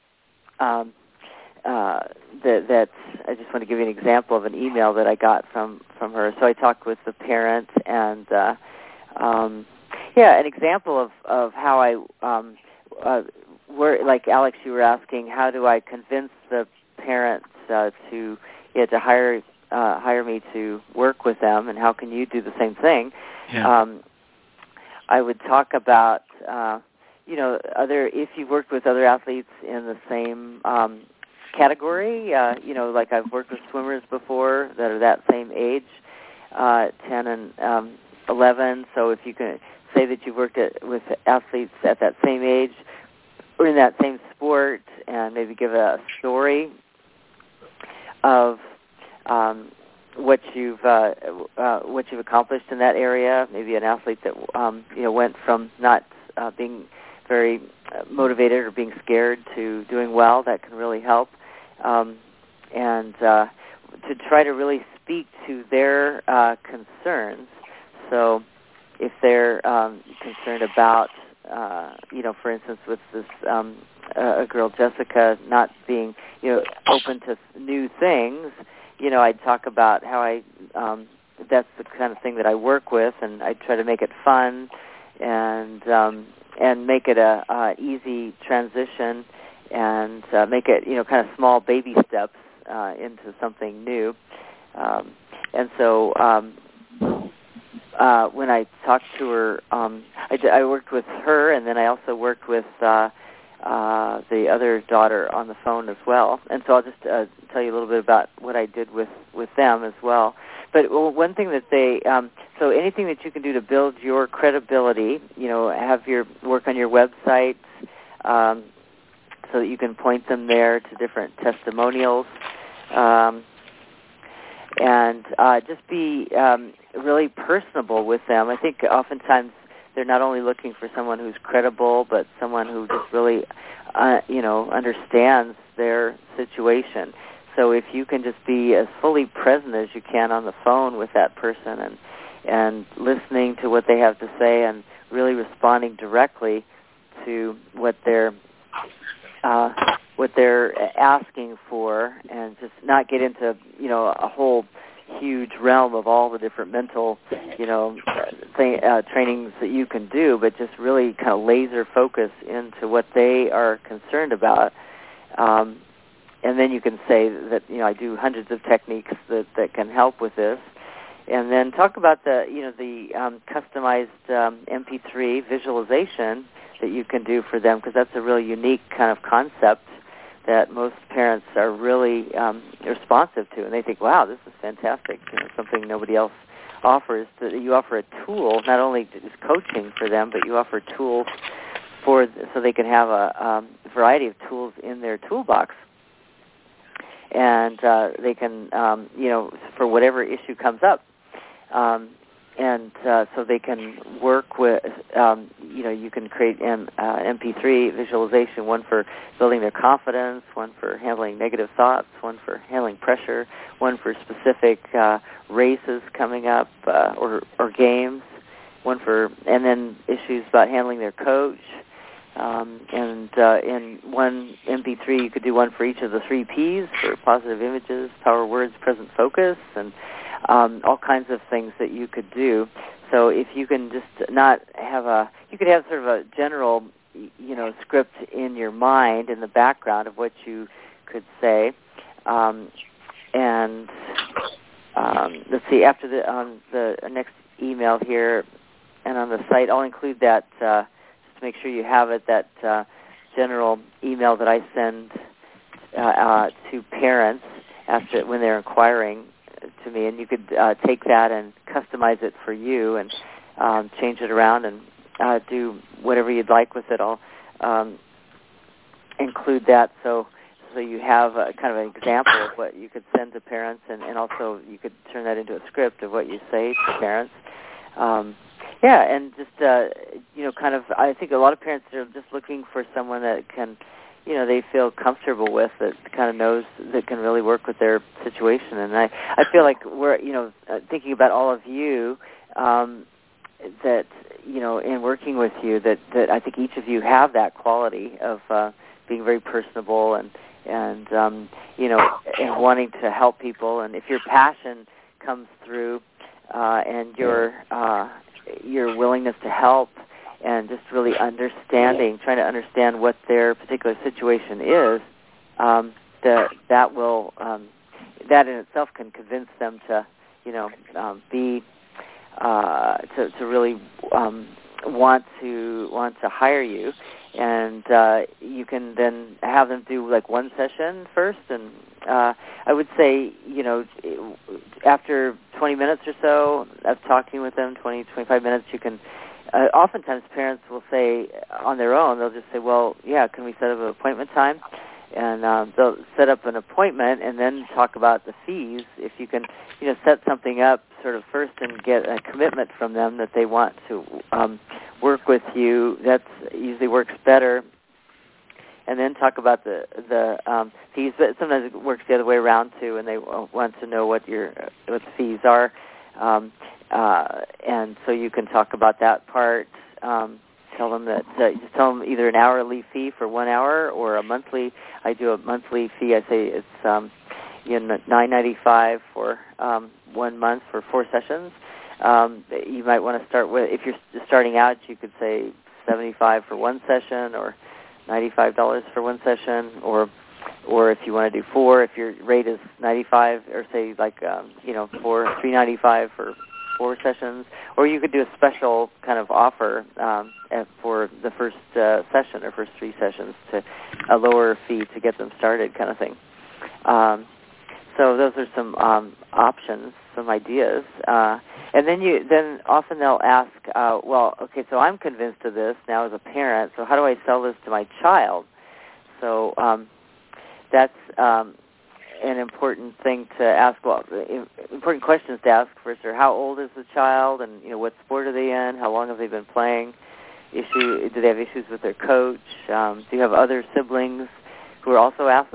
[SPEAKER 1] um, uh, that that I just want to give you an example of an email that I got from, from her. So I talked with the parent, and uh, um, yeah, an example of, of how I um, uh, were like Alex, you were asking, how do I convince the parents uh, to yeah, to hire uh, hire me to work with them, and how can you do the same thing?
[SPEAKER 5] Yeah.
[SPEAKER 1] Um, I would talk about, uh, you know, other if you've worked with other athletes in the same um, category, uh, you know, like I've worked with swimmers before that are that same age, uh, ten and um, eleven. So if you can say that you've worked at, with athletes at that same age or in that same sport, and maybe give a story of um, what you've uh, uh, what you've accomplished in that area. Maybe an athlete that um, you know went from not uh, being very motivated or being scared to doing well. That can really help, um, and uh, to try to really speak to their uh, concerns. So, if they're um, concerned about, uh, you know, for instance, with this um, a girl Jessica not being you know open to new things. You know, I'd talk about how I, um, that's the kind of thing that I work with, and I try to make it fun and um, and make it a, a easy transition, and uh, make it, you know, kind of small baby steps uh, into something new. Um, and so um, uh, when I talked to her, um, I, I worked with her, and then I also worked with uh, Uh, the other daughter on the phone as well. And so I'll just uh, tell you a little bit about what I did with, with them as well. But well, one thing that they, um, so anything that you can do to build your credibility, you know, have your work on your website um, so that you can point them there to different testimonials. Um, and uh, just be um, really personable with them. I think oftentimes they're not only looking for someone who's credible, but someone who just really, uh, you know, understands their situation. So if you can just be as fully present as you can on the phone with that person and and listening to what they have to say and really responding directly to what they're uh, what they're asking for, and just not get into, you know, a whole huge realm of all the different mental, you know, th- uh, trainings that you can do, but just really kind of laser focus into what they are concerned about. Um, and then you can say that, you know, I do hundreds of techniques that, that can help with this. And then talk about the, you know, the um, customized um, M P three visualization that you can do for them, because that's a really unique kind of concept that most parents are really um, responsive to, and they think, "Wow, this is fantastic! You know, something nobody else offers." That you offer a tool, not only just coaching for them, but you offer tools for so they can have a um, variety of tools in their toolbox. And uh, they can, um, you know, for whatever issue comes up. Um, and uh, so they can work with, um, you know, you can create M, uh, M P three visualization, one for building their confidence, one for handling negative thoughts, one for handling pressure, one for specific uh, races coming up uh, or, or games, one for, and then issues about handling their coach. Um, and uh, in one M P three, you could do one for each of the three P's, for positive images, power words, present focus, and um, all kinds of things that you could do. So if you can just not have a, you could have sort of a general, you know, script in your mind in the background of what you could say. Um, and um, let's see, after the on the next email here and on the site, I'll include that. Uh, Make sure you have it, that uh, general email that I send uh, uh, to parents after when they're inquiring to me, and you could uh, take that and customize it for you and um, change it around and uh, do whatever you'd like with it. I'll um, include that so so you have a, kind of an example of what you could send to parents, and, and also you could turn that into a script of what you say to parents. Um, Yeah, and just, uh, you know, kind of, I think a lot of parents are just looking for someone that can, you know, they feel comfortable with, that kind of knows, that can really work with their situation. And I, I feel like we're, you know, uh, thinking about all of you, um, that, you know, in working with you, that, that I think each of you have that quality of uh, being very personable and, and um, you know, and wanting to help people. And if your passion comes through uh, and your... Uh, your willingness to help and just really understanding, trying to understand what their particular situation is, um, that that will, um, that in itself can convince them to, you know, um, be, uh, to, to really um, want to want to hire you. And uh, you can then have them do like one session first, and uh, I would say, you know, after twenty minutes or so of talking with them, twenty, twenty-five minutes, you can, uh, oftentimes parents will say on their own, they'll just say, well, yeah, can we set up an appointment time? And um, they'll set up an appointment and then talk about the fees. If you can, you know, set something up sort of first and get a commitment from them that they want to um, work with you, that usually works better. And then talk about the the um, fees. But sometimes it works the other way around too, and they want to know what your what the fees are. Um, uh, and so you can talk about that part. Um, tell them that uh, just tell them either an hourly fee for one hour or a monthly. I do a monthly fee. I say it's um, you know, nine ninety-five for um, one month for four sessions. Um, you might want to start with, if you're starting out, you could say seventy-five for one session, or ninety-five dollars for one session, or or if you want to do four, if your rate is ninety-five, or say like um, you know four three ninety-five for four sessions, or you could do a special kind of offer um, for the first uh, session or first three sessions to a lower fee to get them started, kind of thing. Um, so those are some um, options, some ideas, uh, and then you then often they'll ask, uh, well, okay, so I'm convinced of this now as a parent. So how do I sell this to my child? So um, that's um, an important thing to ask. Well, important questions to ask first are, how old is the child, and you know, what sport are they in? How long have they been playing? Issue? Do they have issues with their coach? Um, do you have other siblings who are also athletes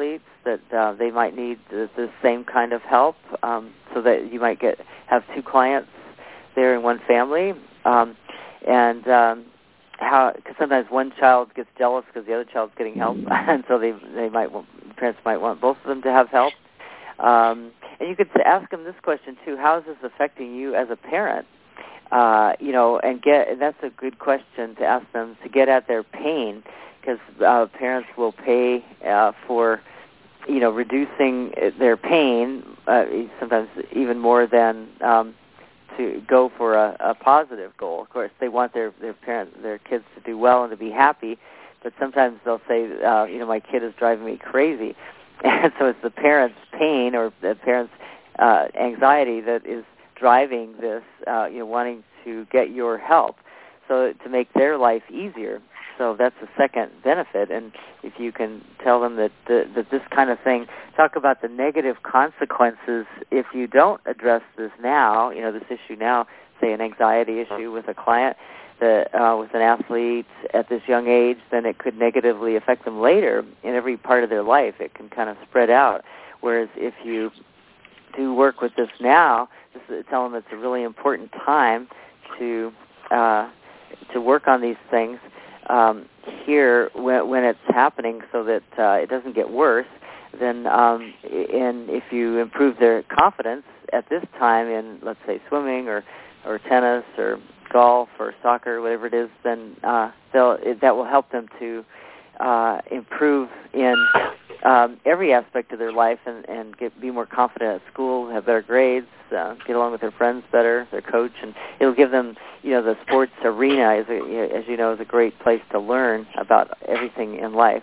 [SPEAKER 1] that uh, they might need the, the same kind of help, um, so that you might get have two clients there in one family, um, and um, how because sometimes one child gets jealous because the other child's getting help, and so they they might want, parents might want both of them to have help. Um, and you could ask them this question too: how is this affecting you as a parent? Uh, you know, and get and that's a good question to ask them to get at their pain, because uh, parents will pay uh, for, you know, reducing their pain, uh, sometimes even more than um, to go for a, a positive goal. Of course, they want their their parents, their kids to do well and to be happy, but sometimes they'll say, uh, you know, my kid is driving me crazy, and so it's the parents' pain or the parents' uh, anxiety that is driving this, uh, you know, wanting to get your help, so to make their life easier. So that's the second benefit. And if you can tell them that the, that this kind of thing, talk about the negative consequences if you don't address this now, you know, this issue now, say an anxiety issue with a client, that, uh, with an athlete at this young age, then it could negatively affect them later in every part of their life. It can kind of spread out. Whereas if you do work with this now, just tell them it's a really important time to uh, to work on these things um, here when, when it's happening, so that uh, it doesn't get worse. Then, um, and if you improve their confidence at this time in, let's say, swimming or, or tennis or golf or soccer, whatever it is, then uh, they'll it, that will help them to uh, improve in um, every aspect of their life and, and get be more confident at school, have better grades, uh, get along with their friends better, their coach, and it'll give them, you know, the sports arena, is a, as you know, is a great place to learn about everything in life.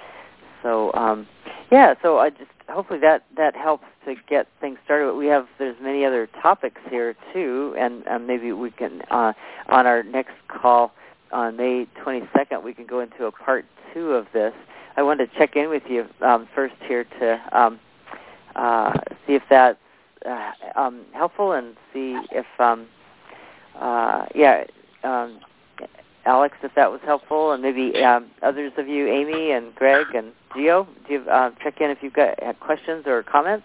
[SPEAKER 1] So, um, yeah, so I just hopefully that, that helps to get things started. We have there's many other topics here too, and um, maybe we can uh, on our next call on May twenty-second we can go into a part two of this. I wanted to check in with you um, first here to um, uh, see if that's uh, um, helpful and see if um, uh, yeah. Um, Alex, if that was helpful, and maybe um, others of you, Amy and Greg and Gio, do you uh, check in if you've got questions or comments?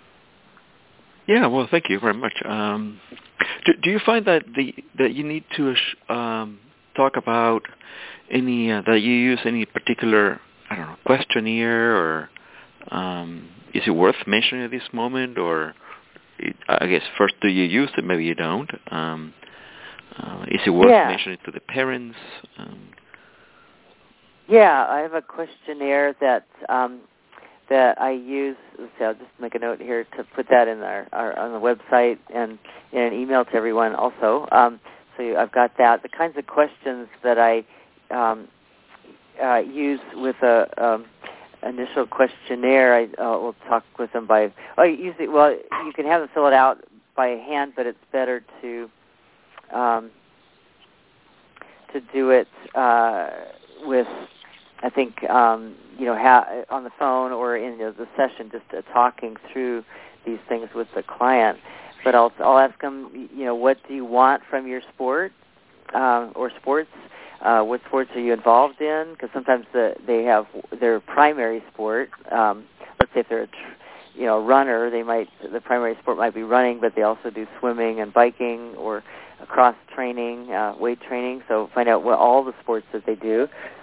[SPEAKER 5] Yeah, well, thank you very much. Um, do, do you find that the that you need to um, talk about any uh, that you use any particular, I don't know, questionnaire, or um, is it worth mentioning at this moment, or it, I guess first, do you use it? Maybe you don't. Um, Uh, is it worth
[SPEAKER 1] yeah.
[SPEAKER 5] mentioning to the parents? Um,
[SPEAKER 1] yeah, I have a questionnaire that um, that I use. Let's see, I'll just make a note here to put that in our, our on the website and in an email to everyone also. Um, so you, I've got that. The kinds of questions that I um, uh, use with a um, initial questionnaire, I uh, will talk with them by. Oh, usually, well, you can have them fill it out by hand, but it's better to. Um, to do it uh, with, I think, um, you know, ha- on the phone or in you know, the session, just uh, talking through these things with the client. But I'll, I'll ask them, you know, what do you want from your sport uh, or sports? Uh, what sports are you involved in? Because sometimes the, they have their primary sport. Um, let's say if they're a tr- you know, runner, they might the primary sport might be running, but they also do swimming and biking or cross training, uh, weight training. So find out what all the sports that they do,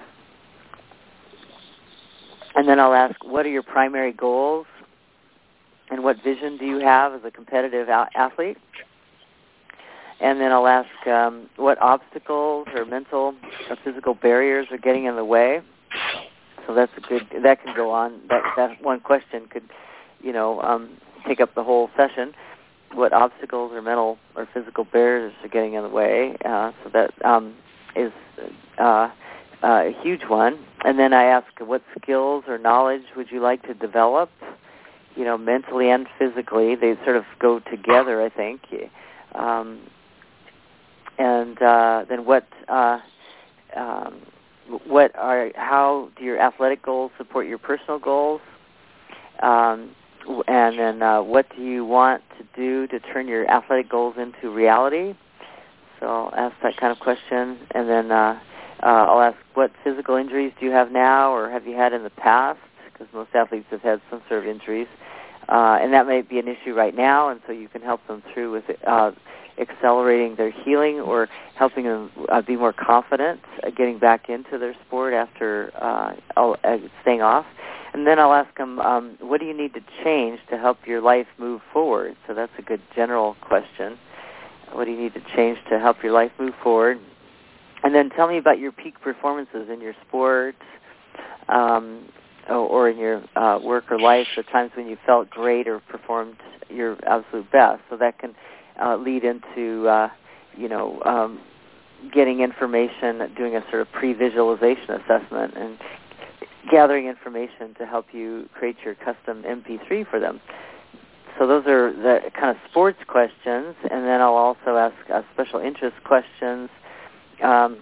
[SPEAKER 1] and then I'll ask, what are your primary goals, and what vision do you have as a competitive a- athlete? And then I'll ask, um, what obstacles or mental or physical barriers are getting in the way. So that's a good. That can go on. That that one question could. you know, um, take up the whole session, what obstacles or mental or physical barriers are getting in the way. Uh, so that um, is uh, uh, a huge one. And then I ask, what skills or knowledge would you like to develop, you know, mentally and physically? They sort of go together, I think. Um, and uh, then what... Uh, um, what are? How do your athletic goals support your personal goals? Um, And then uh, what do you want to do to turn your athletic goals into reality? So I'll ask that kind of question. And then uh, uh, I'll ask, what physical injuries do you have now or have you had in the past? because most athletes have had some sort of injuries. Uh, and that may be an issue right now, and so you can help them through with uh, accelerating their healing or helping them uh, be more confident uh, getting back into their sport after uh, uh, staying off. And then I'll ask them, um, what do you need to change to help your life move forward? So that's a good general question. What do you need to change to help your life move forward? And then tell me about your peak performances in your sport, um, or in your uh, work or life, the times when you felt great or performed your absolute best. So that can uh, lead into, uh, you know, um, getting information, doing a sort of pre-visualization assessment and gathering information to help you create your custom M P three for them. So those are the kind of sports questions, and then I'll also ask uh, special interest questions. Um,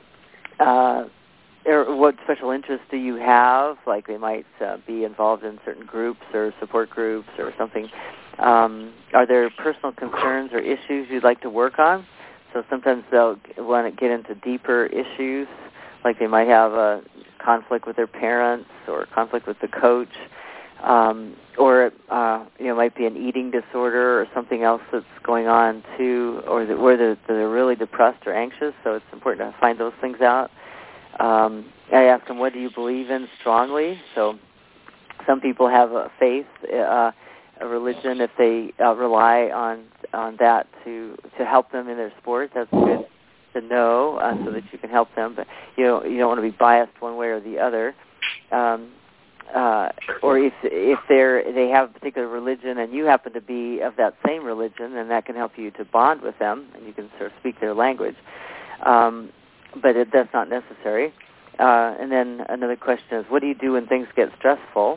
[SPEAKER 1] uh, Or what special interests do you have? Like they might uh, be involved in certain groups or support groups or something. Um, are there personal concerns or issues you'd like to work on? So sometimes they'll want to get into deeper issues, like they might have a conflict with their parents or conflict with the coach, um, or uh, you know, might be an eating disorder or something else that's going on too, or that, where they're, they're really depressed or anxious. So it's important to find those things out. Um, I ask them, what do you believe in strongly? So some people have a faith, uh, a religion, if they uh, rely on on that to to help them in their sport. That's good to know, uh, so that you can help them. But you know, you don't want to be biased one way or the other. Um, uh, or if if they're they have a particular religion and you happen to be of that same religion, then that can help you to bond with them, and you can sort of speak their language. Um, but it, that's not necessary. Uh, and then another question is, what do you do when things get stressful?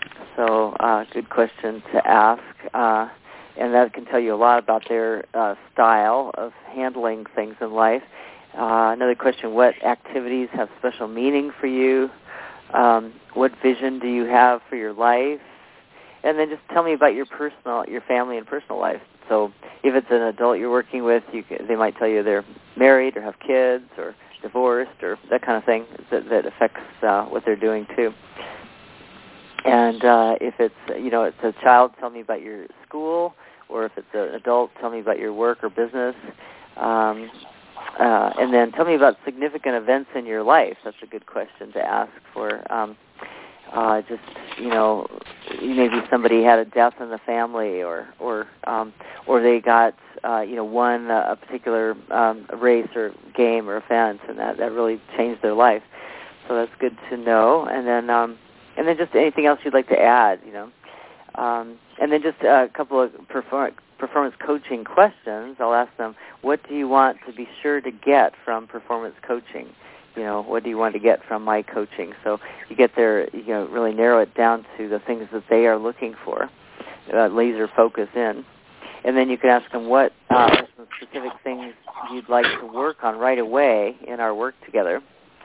[SPEAKER 1] So uh, good question to ask. Uh, and that can tell you a lot about their uh, style of handling things in life. Uh, another question, what activities have special meaning for you? Um, what vision do you have for your life? And then just tell me about your personal, your family and personal life. So if it's an adult you're working with, you can, they might tell you they're married or have kids or divorced or that kind of thing that, that affects uh, what they're doing too. And uh, if it's, you know, it's a child, tell me about your school, or if it's an adult, tell me about your work or business. Um, uh, and then tell me about significant events in your life. That's a good question to ask for. Um, uh, just, you know, maybe somebody had a death in the family, or or um, or they got, uh, you know, won a, a particular um, race or game or event, and that, that really changed their life. So that's good to know. And then um, and then just anything else you'd like to add, you know. Um, and then just a couple of perform- performance coaching questions. I'll ask them, what do you want to be sure to get from performance coaching? You know, what do you want to get from my coaching? So you get there, you know, really narrow it down to the things that they are looking for, uh, laser focus in. And then you can ask them, what uh, are some specific things you'd like to work on right away in our work together?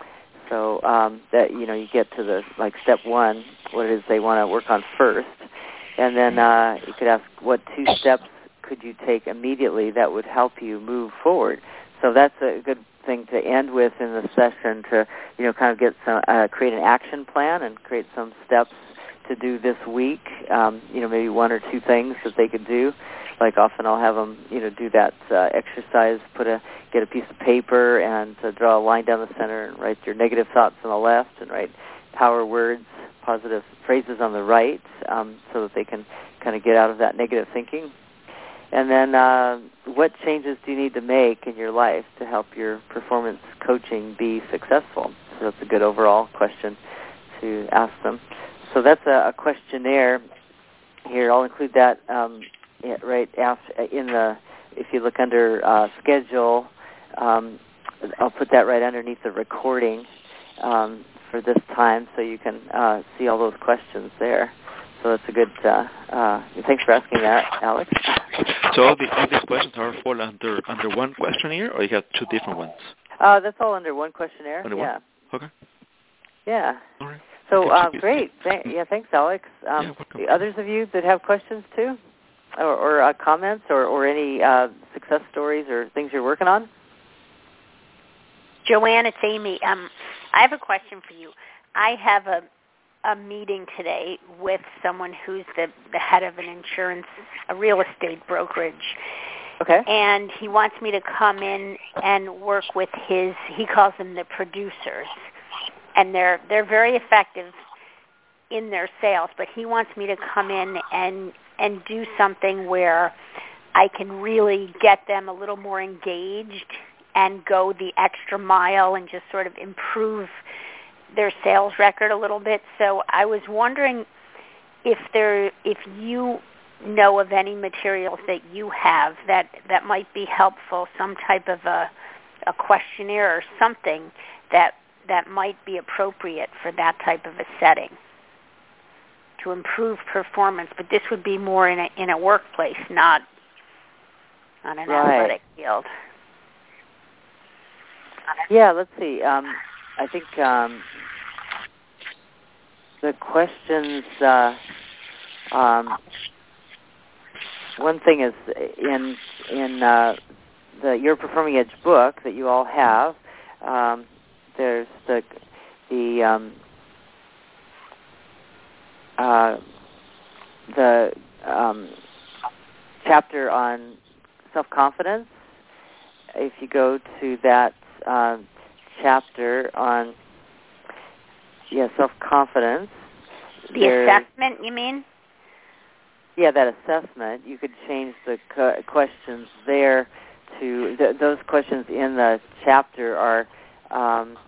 [SPEAKER 1] So um, that, you know, you get to the, like, step one, what it is they want to work on first. And then uh, you could ask, what two steps could you take immediately that would help you move forward? So that's a good thing to end with in the session, to, you know, kind of get some, uh, create an action plan and create some steps to do this week. Um, you know, maybe one or two things that they could do. Like often I'll have them, you know, do that uh, exercise, put a, get a piece of paper and uh, draw a line down the center and write your negative thoughts on the left and write power words, positive phrases on the right, um, so that they can kind of get out of that negative thinking. And then uh, what changes do you need to make in your life to help your performance coaching be successful? So that's a good overall question to ask them. So that's a, a questionnaire here. I'll include that um, right after in the, if you look under uh, schedule, um, I'll put that right underneath the recording um, for this time, so you can uh, see all those questions there. So that's a good, uh, uh, thanks for asking that, Alex.
[SPEAKER 5] So all, the, all these questions are fall under under one questionnaire, or you have two different ones?
[SPEAKER 1] Uh, that's all under one questionnaire.
[SPEAKER 5] Under
[SPEAKER 1] yeah.
[SPEAKER 5] one? Okay.
[SPEAKER 1] Yeah.
[SPEAKER 5] All right.
[SPEAKER 1] So uh, great. Th- yeah, thanks, Alex. Um,
[SPEAKER 5] yeah,
[SPEAKER 1] others of you that have questions too, or, or uh, comments, or, or any uh, success stories or things you're working on?
[SPEAKER 4] Joanne, it's Amy. Um, I have a question for you. I have a a meeting today with someone who's the, the head of an insurance, a real estate brokerage.
[SPEAKER 1] Okay.
[SPEAKER 4] And he wants me to come in and work with his, he calls them the producers. And they're they're very effective in their sales, but he wants me to come in and and do something where I can really get them a little more engaged and go the extra mile and just sort of improve their sales record a little bit. So I was wondering if there, if you know of any materials that you have that, that might be helpful, some type of a, a questionnaire or something that that might be appropriate for that type of a setting to improve performance. But this would be more in a in a workplace, not on an
[SPEAKER 1] right.
[SPEAKER 4] athletic field.
[SPEAKER 1] Yeah, let's see. Um, I think um, the questions, uh, um, one thing is in in uh, the Your Performing Edge book that you all have, um, there's the the um, uh, the um, chapter on self-confidence. If you go to that uh, chapter on yeah self-confidence,
[SPEAKER 4] the assessment, you mean?
[SPEAKER 1] Yeah, that assessment. You could change the co- questions there to th- those questions in the chapter are um,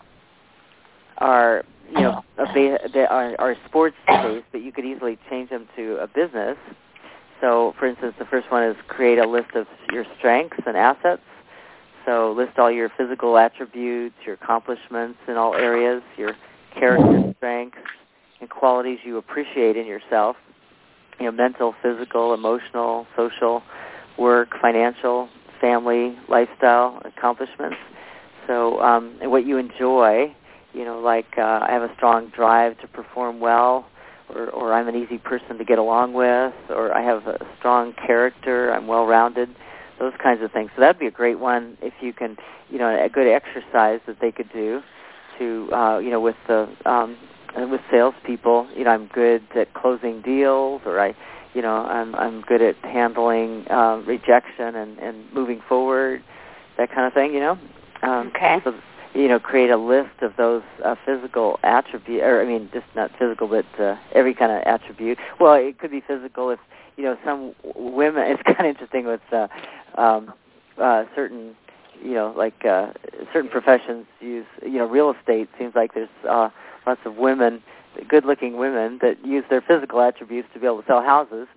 [SPEAKER 1] are you know a ba- they are, are sports based, but you could easily change them to a business. So, for instance, the first one is create a list of your strengths and assets. So list all your physical attributes, your accomplishments in all areas, your character strengths and qualities you appreciate in yourself. You know, mental, physical, emotional, social, work, financial, family, lifestyle, accomplishments. So um, and what you enjoy, you know, like uh, I have a strong drive to perform well, or, or I'm an easy person to get along with, or I have a strong character, I'm well-rounded, those kinds of things. So that would be a great one if you can, you know, a good exercise that they could do to, uh, you know, with the um, with salespeople. You know, I'm good at closing deals, or I, you know, I'm I'm good at handling uh, rejection and, and moving forward, that kind of thing. You know. Um,
[SPEAKER 4] okay.
[SPEAKER 1] So, you know, create a list of those uh, physical attributes, or I mean, just not physical, but uh, every kind of attribute. Well, it could be physical if, you know, some women, it's kind of interesting with uh, um, uh, certain, you know, like uh, certain professions use, you know, real estate seems like there's uh, lots of women, good-looking women that use their physical attributes to be able to sell houses.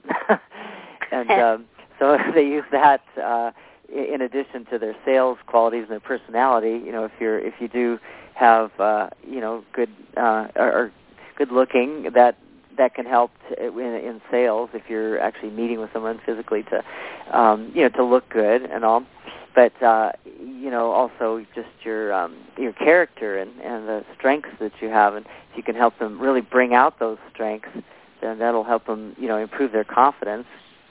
[SPEAKER 1] and um, so they use that uh, in addition to their sales qualities and their personality. You know, if you're if you do have uh, you know good uh, or, or good looking, that that can help to, in, in sales if you're actually meeting with someone physically to um, you know to look good and all. But uh, you know also just your um, your character and, and the strengths that you have, and if you can help them really bring out those strengths, then that'll help them you know improve their confidence.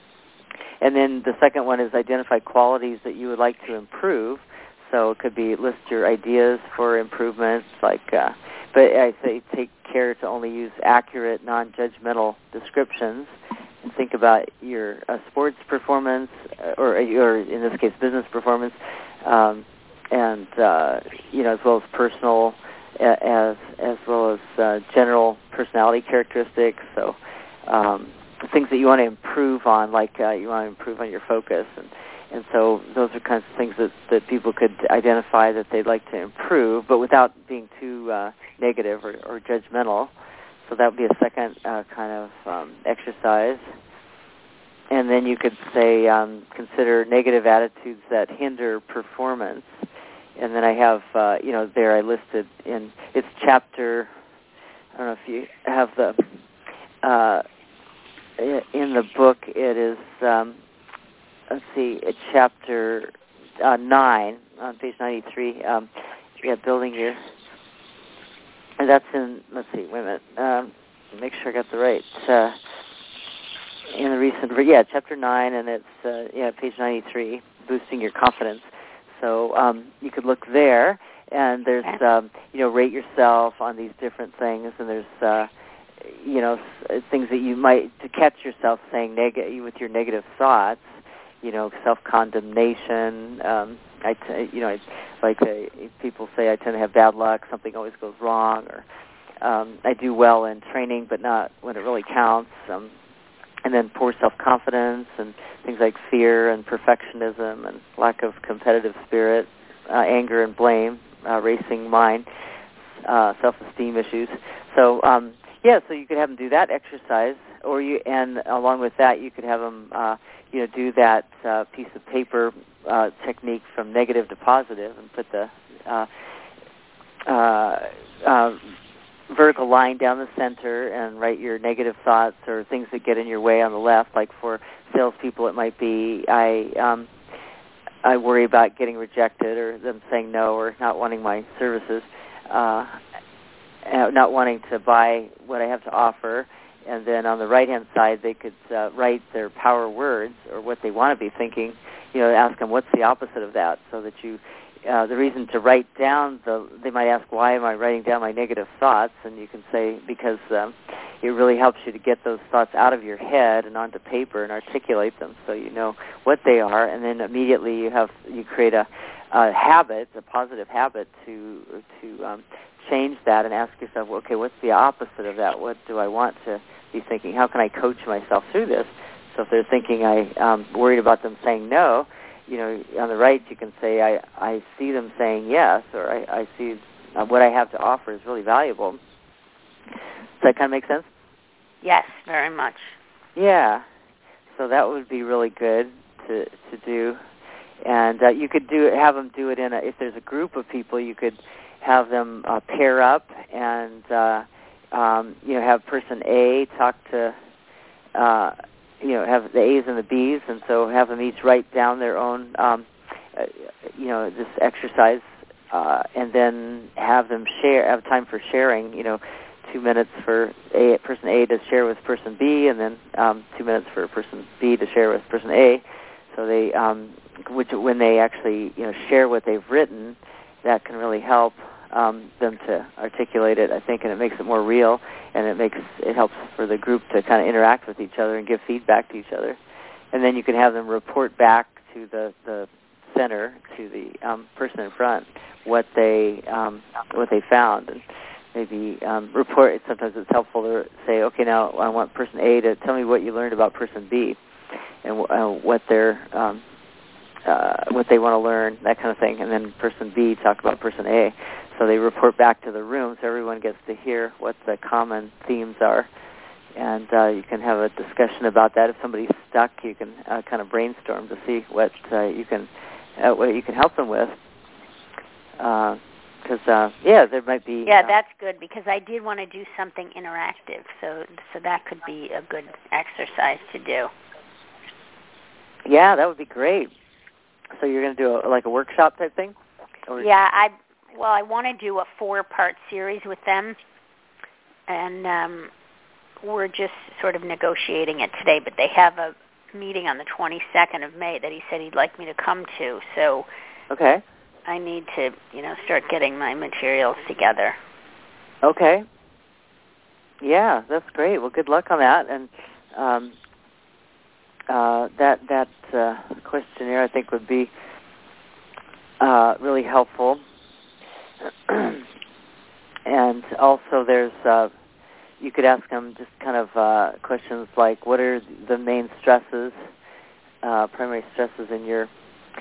[SPEAKER 1] And then the second one is identify qualities that you would like to improve. So it could be list your ideas for improvements, like, uh, but I say take care to only use accurate, non-judgmental descriptions, and think about your uh, sports performance, or, or in this case, business performance, um, and uh, you know, as well as personal, as as well as uh, general personality characteristics. So. Um, things that you want to improve on, like uh, you want to improve on your focus, and and so those are kinds of things that, that people could identify that they'd like to improve, but without being too uh, negative or, or judgmental. So that would be a second uh, kind of um, exercise. And then you could say um, consider negative attitudes that hinder performance. And then I have uh, you know there I listed in it's chapter. I don't know if you have the. Uh, In the book, it is, um, let's see, chapter uh, nine on page ninety-three. Um, yeah, building your, and that's in, let's see, wait a minute, um, make sure I got the right, uh, in the recent, yeah, chapter nine, and it's, uh, yeah, page ninety-three, boosting your confidence. So um, you could look there, and there's, um, you know, rate yourself on these different things, and there's, uh, you know, things that you might, to catch yourself saying neg- with your negative thoughts, you know, self-condemnation. Um, I, t- you know, I, like uh, people say, I tend to have bad luck. Something always goes wrong, or um, I do well in training, but not when it really counts. Um, and then poor self-confidence and things like fear and perfectionism and lack of competitive spirit, uh, anger and blame, uh, racing mind, uh, self-esteem issues. So, um, yeah, so you could have them do that exercise, or you, and along with that, you could have them, uh, you know, do that uh, piece of paper uh, technique from negative to positive, and put the uh, uh, uh, vertical line down the center and write your negative thoughts or things that get in your way on the left. Like for salespeople, it might be I um, I worry about getting rejected, or them saying no, or not wanting my services, uh, not wanting to buy what I have to offer. And then on the right-hand side, they could uh, write their power words, or what they want to be thinking. You know, ask them what's the opposite of that, so that you. Uh, the reason to write down the, they might ask, why am I writing down my negative thoughts? And you can say, because um, it really helps you to get those thoughts out of your head and onto paper and articulate them, so you know what they are. And then immediately you have you create a, a habit, a positive habit to to um, change that, and ask yourself, okay, what's the opposite of that? What do I want to be thinking? How can I coach myself through this? So if they're thinking I um, worried about them saying no, you know, on the right you can say, I, I see them saying yes, or I, I see uh, what I have to offer is really valuable. Does that kind of make sense?
[SPEAKER 4] Yes, very much.
[SPEAKER 1] Yeah. So that would be really good to to do. And uh, you could do it, have them do it in a, if there's a group of people, you could have them uh, pair up and, uh, um, you know, have person A talk to, uh, you know, have the A's and the B's, and so have them each write down their own, um, uh, you know, this exercise, uh, and then have them share, have time for sharing, you know, two minutes for A, person A to share with person B, and then um, two minutes for person B to share with person A. So they, um, which when they actually, you know, share what they've written, that can really help um, them to articulate it, I think, and it makes it more real, and it makes it helps for the group to kind of interact with each other and give feedback to each other. And then you can have them report back to the, the center, to the um, person in front, what they um, what they found, and maybe um, report. Sometimes it's helpful to say, okay, now I want person A to tell me what you learned about person B, and uh, what they're um, uh, what they want to learn, that kind of thing. And then person B talk about person A. So they report back to the room, so everyone gets to hear what the common themes are. And uh, you can have a discussion about that. If somebody's stuck, you can uh, kind of brainstorm to see what uh, you can uh, what you can help them with. Because uh, uh, yeah, there might be.
[SPEAKER 4] Yeah,
[SPEAKER 1] uh,
[SPEAKER 4] that's good, because I did want to do something interactive, so so that could be a good exercise to do.
[SPEAKER 1] Yeah, that would be great. So you're going to do a, like a workshop type thing? Or
[SPEAKER 4] yeah, I well, I want to do a four-part series with them, and um, we're just sort of negotiating it today. But they have a meeting on the twenty-second of May that he said he'd like me to come to. So
[SPEAKER 1] okay.
[SPEAKER 4] I need to, you know, start getting my materials together.
[SPEAKER 1] Okay. Yeah, that's great. Well, good luck on that. And um, uh, that that uh, questionnaire, I think, would be uh, really helpful. And also, there's uh, you could ask them just kind of uh, questions like, what are the main stresses, uh, primary stresses in your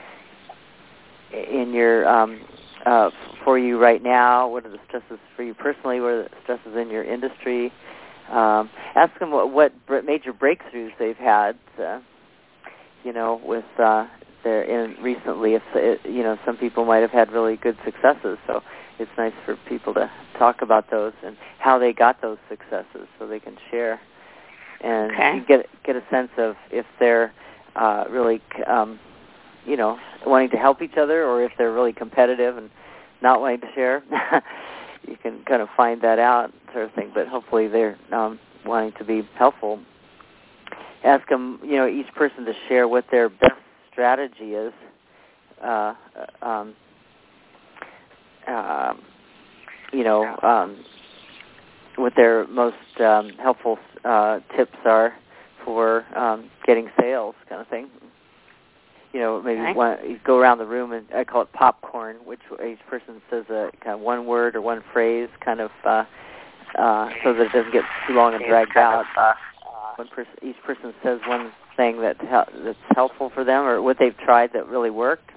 [SPEAKER 1] in your um, uh, for you right now? What are the stresses for you personally? What are the stresses in your industry? Um, ask them what, what major breakthroughs they've had. Uh, you know, with uh, their in recently, if it, you know, some people might have had really good successes. So it's nice for people to talk about those and how they got those successes, so they can share. And
[SPEAKER 4] okay.
[SPEAKER 1] you get get a sense of if they're uh, really, um, you know, wanting to help each other, or if they're really competitive and not wanting to share. You can kind of find that out, sort of thing. But hopefully they're um, wanting to be helpful. Ask them, you know, each person to share what their best strategy is. Uh, um, uh, you know, um, what their most um, helpful uh, tips are for um, getting sales, kind of thing. You know, maybe
[SPEAKER 4] okay.
[SPEAKER 1] one, you go around the room, and I call it popcorn, which each person says a kind of one word or one phrase, kind of uh, uh, so that it doesn't get too long and dragged out. Uh, one person, each person says one thing that that's helpful for them, or what they've tried that really worked.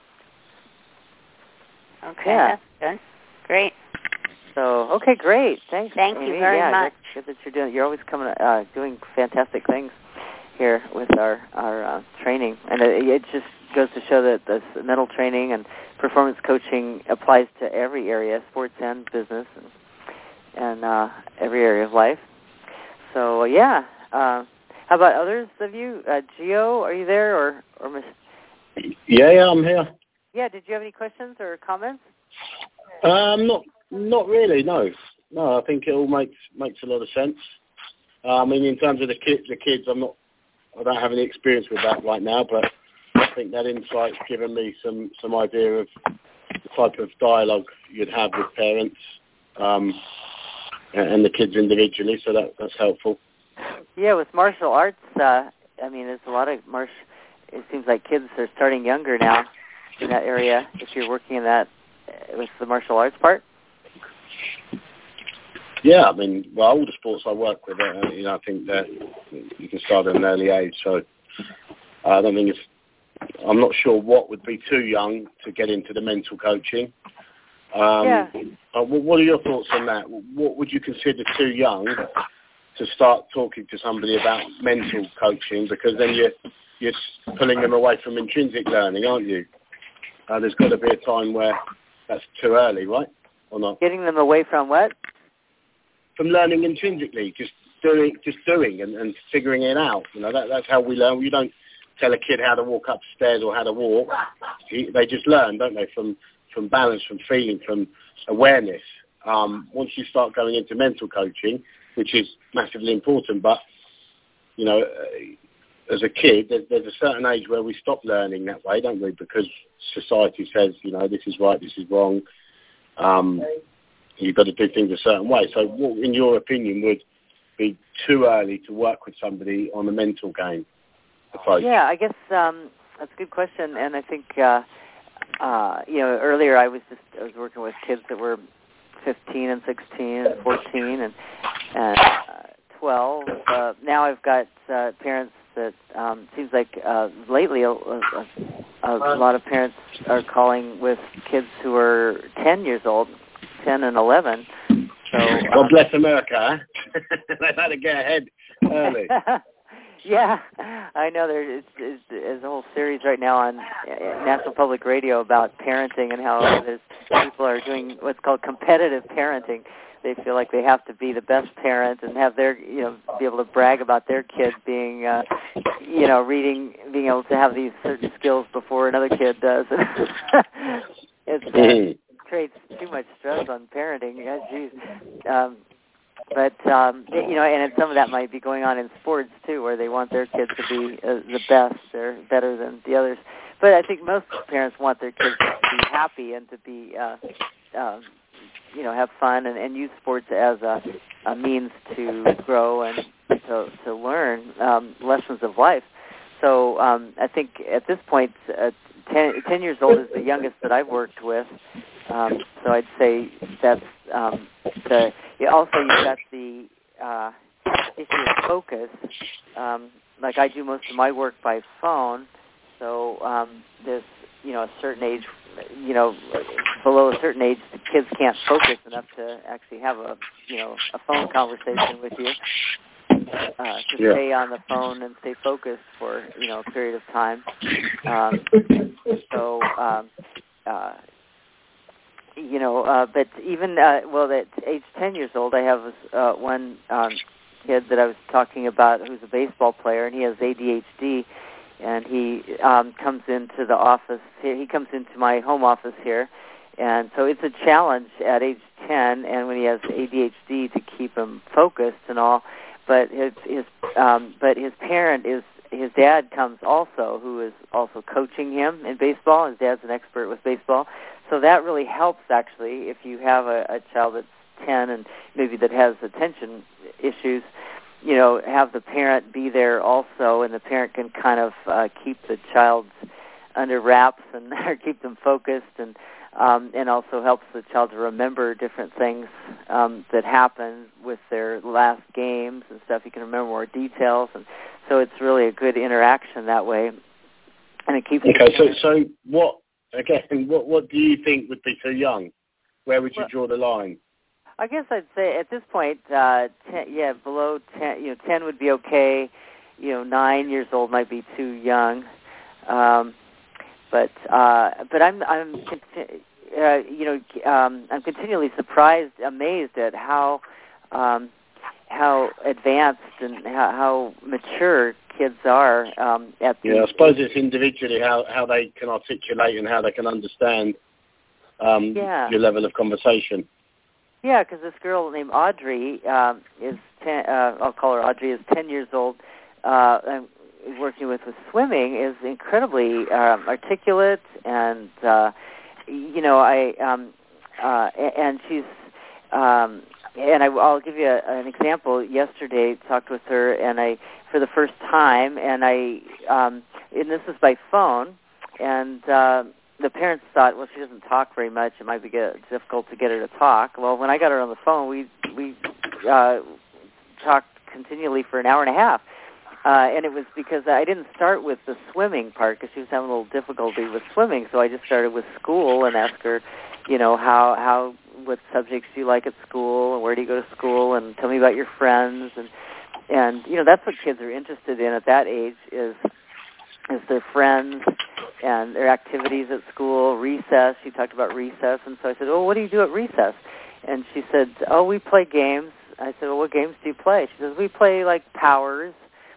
[SPEAKER 4] Okay,
[SPEAKER 1] yeah.
[SPEAKER 4] That's good. Great.
[SPEAKER 1] So, okay, great. Thanks.
[SPEAKER 4] Thank
[SPEAKER 1] Amy.
[SPEAKER 4] you very
[SPEAKER 1] yeah,
[SPEAKER 4] much.
[SPEAKER 1] Good, good that you're doing. You're always coming, uh, doing fantastic things here with our our uh, training, and it, it just goes to show that this mental training and performance coaching applies to every area, sports and business, and, and uh, every area of life. So, yeah. Uh, how about others of you? Uh, Gio, are you there, or or Miss?
[SPEAKER 2] Yeah, yeah, I'm here.
[SPEAKER 1] Yeah. Did you have any questions or comments?
[SPEAKER 2] Um, not not really. No, no. I think it all makes makes a lot of sense. Uh, I mean, in terms of the kids, the kids, I'm not. I don't have any experience with that right now, but I think that insight's given me some some idea of the type of dialogue you'd have with parents um, and the kids individually. So that that's helpful.
[SPEAKER 1] Yeah, with martial arts, uh, I mean, there's a lot of martial. It seems like kids are starting younger now in that area. If you're working in that uh, with the martial arts part.
[SPEAKER 2] Yeah, I mean, well, all the sports I work with, uh, you know, I think that you can start at an early age. So I don't think it's. I'm not sure what would be too young to get into the mental coaching. Um,
[SPEAKER 1] yeah.
[SPEAKER 2] Uh, what are your thoughts on that? What would you consider too young to start talking to somebody about mental coaching? Because then you're you're pulling them away from intrinsic learning, aren't you? Uh, there's got to be a time where that's too early, right? Or not?
[SPEAKER 1] Getting them away from what?
[SPEAKER 2] From learning intrinsically, just doing, just doing, and, and figuring it out. You know, that, that's how we learn. You don't tell a kid how to walk upstairs or how to walk. They just learn, don't they? From from balance, from feeling, from awareness. Um, once you start going into mental coaching, which is massively important, but you know, as a kid, there's, there's a certain age where we stop learning that way, don't we? Because society says, you know, this is right, this is wrong. Um, you've got to do things a certain way. So what, in your opinion, would be too early to work with somebody on a mental game approach?
[SPEAKER 1] Yeah, I guess um, that's a good question. And I think, uh, uh, you know, earlier I was just I was working with kids that were fifteen and sixteen and fourteen and, and uh, twelve. Uh, now I've got uh, parents that um, seems like uh, lately a, a, a lot of parents are calling with kids who are ten years old, ten and eleven. So,
[SPEAKER 2] God bless America, huh? They've had to get ahead early.
[SPEAKER 1] Yeah, I know there is, is, is a whole series right now on National Public Radio about parenting and how there's, people are doing what's called competitive parenting. They feel like they have to be the best parent and have their, you know, be able to brag about their kid being, uh, you know, reading, being able to have these certain skills before another kid does. It's uh, creates too much stress on parenting. Yeah, geez. Um, But, um, you know, and some of that might be going on in sports, too, where they want their kids to be uh, the best or better than the others. But I think most parents want their kids to be happy and to be, uh, uh, you know, have fun and, and use sports as a, a means to grow and to, to learn um, lessons of life. So um, I think at this point, uh, ten, ten years old is the youngest that I've worked with. Um, so I'd say that's um, the. Yeah, also, you've got the uh, issue of focus. Um, like I do most of my work by phone, so um, there's you know a certain age, you know, below a certain age, the kids can't focus enough to actually have a you know a phone conversation with you. Uh, to
[SPEAKER 2] yeah.
[SPEAKER 1] stay on the phone and stay focused for you know a period of time. Um, so. Um, uh, You know, uh, but even, uh, well, at age ten years old, I have uh, one um, kid that I was talking about who's a baseball player, and he has A D H D, and he um, comes into the office, he comes into my home office here, and so it's a challenge at age ten, and when he has A D H D to keep him focused and all, but his, his, um, but his parent is, his dad comes also, who is also coaching him in baseball. His dad's an expert with baseball. So that really helps, actually, if you have a, a child that's ten and maybe that has attention issues, you know, have the parent be there also, and the parent can kind of uh, keep the child under wraps and or keep them focused, and um, and also helps the child to remember different things um, that happened with their last games and stuff. You can remember more details, and so it's really a good interaction that way. And it keeps.
[SPEAKER 2] Okay, so so what again? What what do you think would be too young? Where would you
[SPEAKER 1] well,
[SPEAKER 2] draw the line?
[SPEAKER 1] I guess I'd say at this point, uh, ten, yeah, below ten, you know, ten would be okay. You know, nine years old might be too young. Um, but uh, but I'm I'm uh, you know um, I'm continually surprised, amazed at how um, how advanced and how, how mature kids are um, at the.
[SPEAKER 2] Yeah, I suppose it's individually how, how they can articulate and how they can understand um,
[SPEAKER 1] yeah.
[SPEAKER 2] your level of conversation.
[SPEAKER 1] Yeah, because this girl named Audrey um, is ten. Uh, I'll call her Audrey. Is ten years old. Uh, I'm working with with swimming. Is incredibly um, articulate, and uh, you know, I um, uh, and she's um, and I, I'll give you a, an example. Yesterday, talked with her, and I for the first time, and I um, and this is by phone, and. Uh, The parents thought, well, she doesn't talk very much. It might be get, difficult to get her to talk. Well, when I got her on the phone, we we uh, talked continually for an hour and a half, uh, and it was because I didn't start with the swimming part because she was having a little difficulty with swimming. So I just started with school and asked her, you know, how how what subjects do you like at school, and where do you go to school, and tell me about your friends, and and you know that's what kids are interested in at that age is is their friends and their activities at school, recess. She talked about recess, and so I said, oh, what do you do at recess? And she said, oh, we play games. I said, well, what games do you play? She says, we play, like, Powers.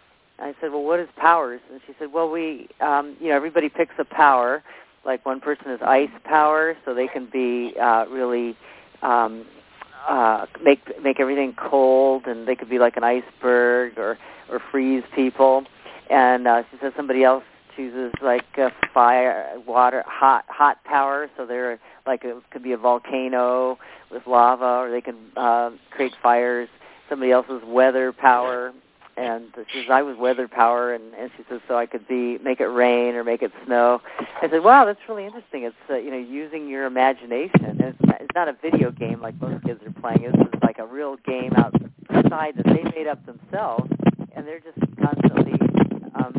[SPEAKER 1] I said, well, what is Powers? And she said, well, we, um, you know, everybody picks a power. Like one person is ice power, so they can be uh, really um, uh, make make everything cold, and they could be like an iceberg or, or freeze people. And uh, she said somebody else chooses like uh, fire, water, hot, hot power. So they're like it could be a volcano with lava, or they can uh, create fires. Somebody else is weather power, and she says I was weather power, and, and she says so I could be make it rain or make it snow. I said, wow, that's really interesting. It's uh, you know using your imagination. And it's not, it's not a video game like most kids are playing. This is like a real game outside that they made up themselves, and they're just constantly. Um,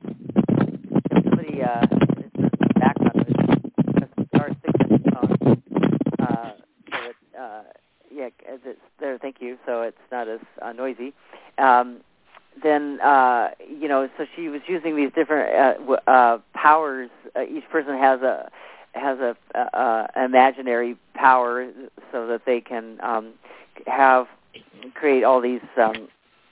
[SPEAKER 1] somebody, uh, it's just background of it. Star six on your phone. Uh, so it, uh, yeah, it's there. Thank you. So it's not as uh, noisy. Um, then, uh, you know, so she was using these different uh, uh, powers. Uh, each person has a has a, a, a imaginary power, so that they can um, have create all these. Um,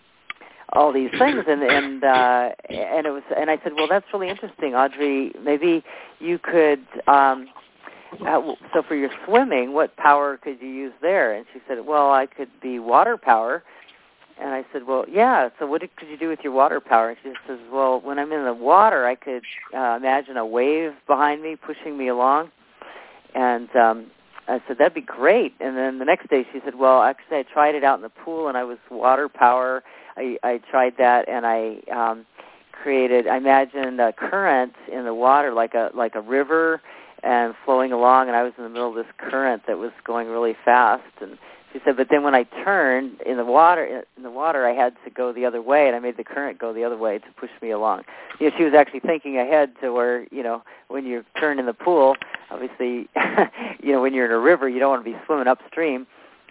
[SPEAKER 1] all these things, and and uh, and it was, and I said, well, that's really interesting, Audrey. Maybe you could. Um, uh, so for your swimming, what power could you use there? And she said, well, I could be water power. And I said, well, yeah. So what could you do with your water power? And she says, well, when I'm in the water, I could uh, imagine a wave behind me pushing me along. And um, I said, that'd be great. And then the next day, she said, well, actually, I tried it out in the pool, and I was water power. I, I tried that, and I um, created. I imagined a current in the water, like a like a river, and flowing along. And I was in the middle of this current that was going really fast. And she said, but then when I turned in the water, in the water, I had to go the other way, and I made the current go the other way to push me along. You know, she was actually thinking ahead to where, you know, when you turn in the pool, obviously, you know, when you're in a river, you don't want to be swimming upstream.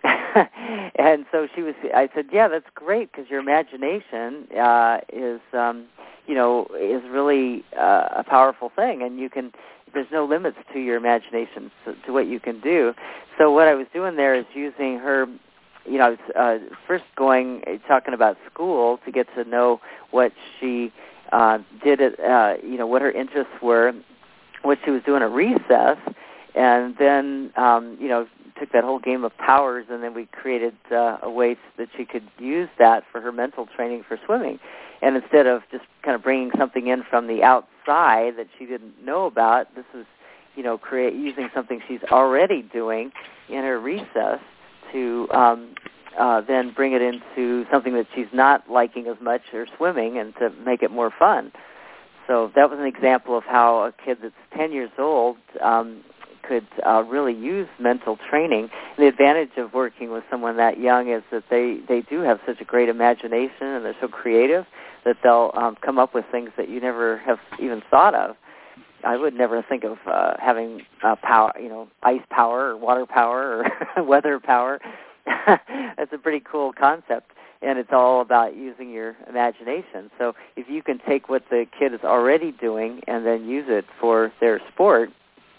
[SPEAKER 1] And so she was. I said, "Yeah, that's great because your imagination uh, is, um, you know, is really uh, a powerful thing, and you can. There's no limits to your imagination to, to what you can do." So what I was doing there is using her. You know, I was uh, first going talking about school to get to know what she uh, did. At, uh, you know, what her interests were, what she was doing at recess, and then um, you know. took that whole game of powers, and then we created uh, a way that she could use that for her mental training for swimming. And instead of just kind of bringing something in from the outside that she didn't know about, this is, you know, create using something she's already doing in her recess to um, uh, then bring it into something that she's not liking as much, or swimming, and to make it more fun. So that was an example of how a kid that's ten years old um, could uh, really use mental training. And the advantage of working with someone that young is that they, they do have such a great imagination, and they're so creative that they'll um, come up with things that you never have even thought of. I would never think of uh, having uh, power, you know, ice power or water power or weather power. That's a pretty cool concept, and it's all about using your imagination. So if you can take what the kid is already doing and then use it for their sport,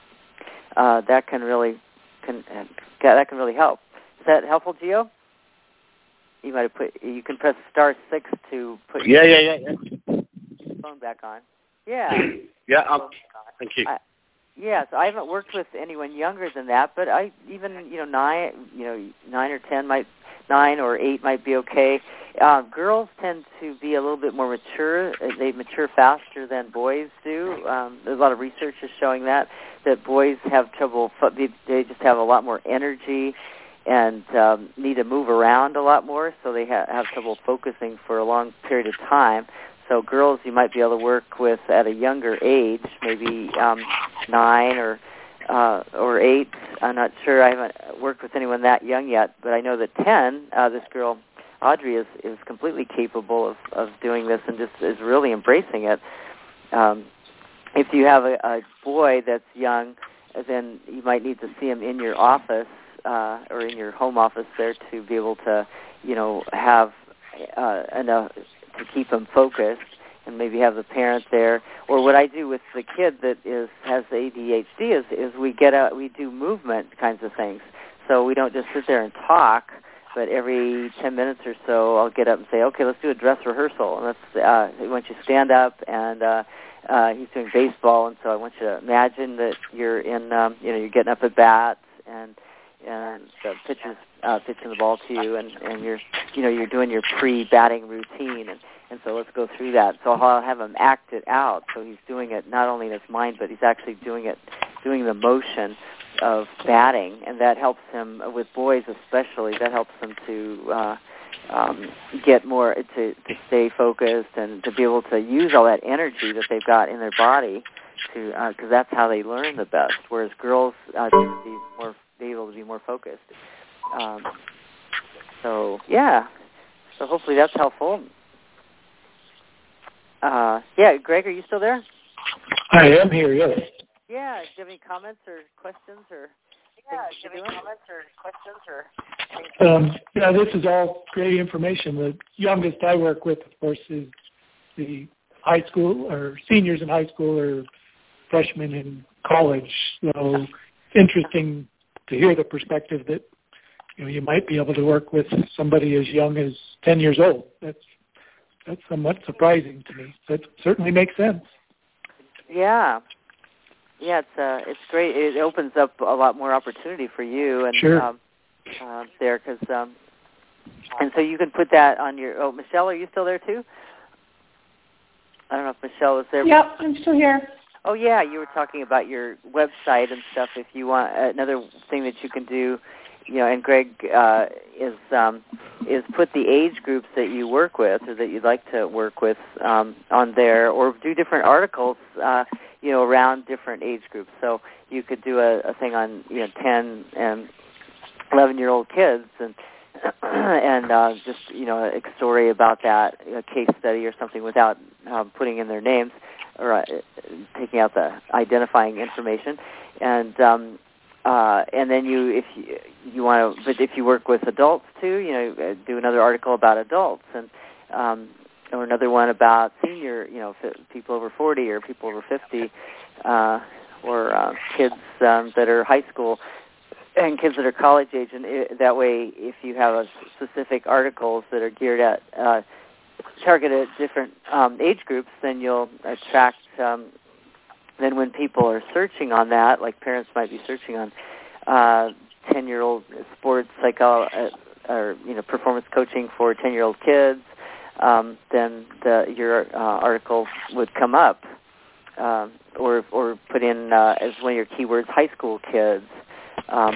[SPEAKER 1] uh, that can really can that can really help. Is that helpful, Gio? You might have put. You can press star six to put
[SPEAKER 2] Yeah,
[SPEAKER 1] your
[SPEAKER 2] yeah, yeah, yeah.
[SPEAKER 1] phone back on. Yeah.
[SPEAKER 2] Yeah. Um, thank you.
[SPEAKER 1] I, yeah, so I haven't worked with anyone younger than that, but I even you know nine, you know nine or ten might nine or eight might be okay. Uh, girls tend to be a little bit more mature. They mature faster than boys do. Um, there's a lot of research is showing that that boys have trouble. They just have a lot more energy and um, need to move around a lot more, so they ha- have trouble focusing for a long period of time. So girls you might be able to work with at a younger age, maybe um, nine or uh, or eight. I'm not sure. I haven't worked with anyone that young yet, but I know that ten, uh, this girl, Audrey, is, is completely capable of, of doing this and just is really embracing it. Um, if you have a, a boy that's young, then you might need to see him in your office uh, or in your home office there to be able to, you know, have uh, enough to keep them focused, and maybe have the parent there. Or what I do with the kid that is has the A D H D is is we get out, we do movement kinds of things. So we don't just sit there and talk, but every ten minutes or so, I'll get up and say, okay, let's do a dress rehearsal, and let's uh, I want you to stand up, and uh, uh, he's doing baseball, and so I want you to imagine that you're in, um, you know, you're getting up at bat, and and the pitcher's uh, pitching the ball to you, and, and you're, you know, you're doing your pre-batting routine, and, and so let's go through that. So I'll have him act it out. So he's doing it not only in his mind, but he's actually doing it, doing the motion of batting, and that helps him with boys especially. That helps them to uh, um, get more to, to stay focused and to be able to use all that energy that they've got in their body to because uh, that's how they learn the best. Whereas girls uh, tend to be more be able to be more focused. Um, so yeah, so hopefully that's helpful. Uh, yeah, Greg, are you still there?
[SPEAKER 6] I am here. Yes.
[SPEAKER 1] Yeah. Do you have any comments or questions or? Yeah. Do you have any comments or questions or?
[SPEAKER 6] Um, yeah, this is all great information. The youngest I work with, of course, is the high school or seniors in high school or freshmen in college. So interesting to hear the perspective that, you know, you might be able to work with somebody as young as ten years old. That's that's somewhat surprising to me. That certainly makes sense.
[SPEAKER 1] Yeah, yeah, it's uh, it's great. It opens up a lot more opportunity for you and
[SPEAKER 6] sure.
[SPEAKER 1] um, uh, there, because um, and so you can put that on your. Oh, Michelle, are you still there too? I don't know if Michelle is there.
[SPEAKER 3] Yep, I'm still here.
[SPEAKER 1] Oh yeah, you were talking about your website and stuff. If you want another thing that you can do, you know, and Greg uh, is um, is put the age groups that you work with or that you'd like to work with um, on there, or do different articles, uh, you know, around different age groups. So you could do a, a thing on, you know, ten and eleven year old kids, and and uh, just, you know, a story about that, a case study or something without um, putting in their names or uh, taking out the identifying information, and um, uh, and then you, if you, you want to, but if you work with adults too, you know, do another article about adults, and um, or another one about senior, you know, f- people over forty or people over fifty, uh, or uh, kids um, that are high school and kids that are college age, and it, that way, if you have a specific articles that are geared at uh, targeted at different um, age groups, then you'll attract. Um, then when people are searching on that, like parents might be searching on uh, ten-year-old sports psycho uh, or you know performance coaching for ten-year-old kids, um, then the, your uh, article would come up, um, or or put in uh, as one of your keywords high school kids. Um,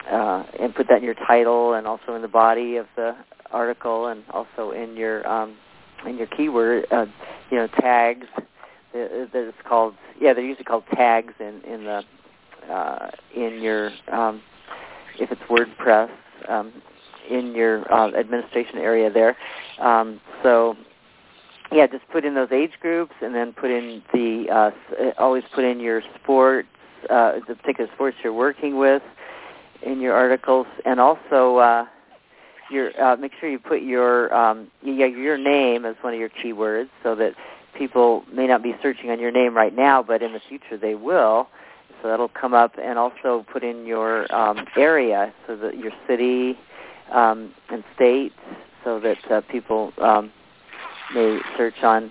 [SPEAKER 1] uh, and put that in your title and also in the body of the article and also in your um, in your keyword, uh, you know, tags. That it's called, yeah, they're usually called tags in in the uh, in your um, if it's WordPress um, in your uh, administration area there. Um, so. Yeah, just put in those age groups, and then put in the uh, always put in your sports, uh, the particular sports you're working with, in your articles, and also uh, your uh, make sure you put your um, yeah, your name as one of your keywords, so that people may not be searching on your name right now, but in the future they will. So that'll come up, and also put in your um, area, so that your city um, and state, so that uh, people. Um, may search on,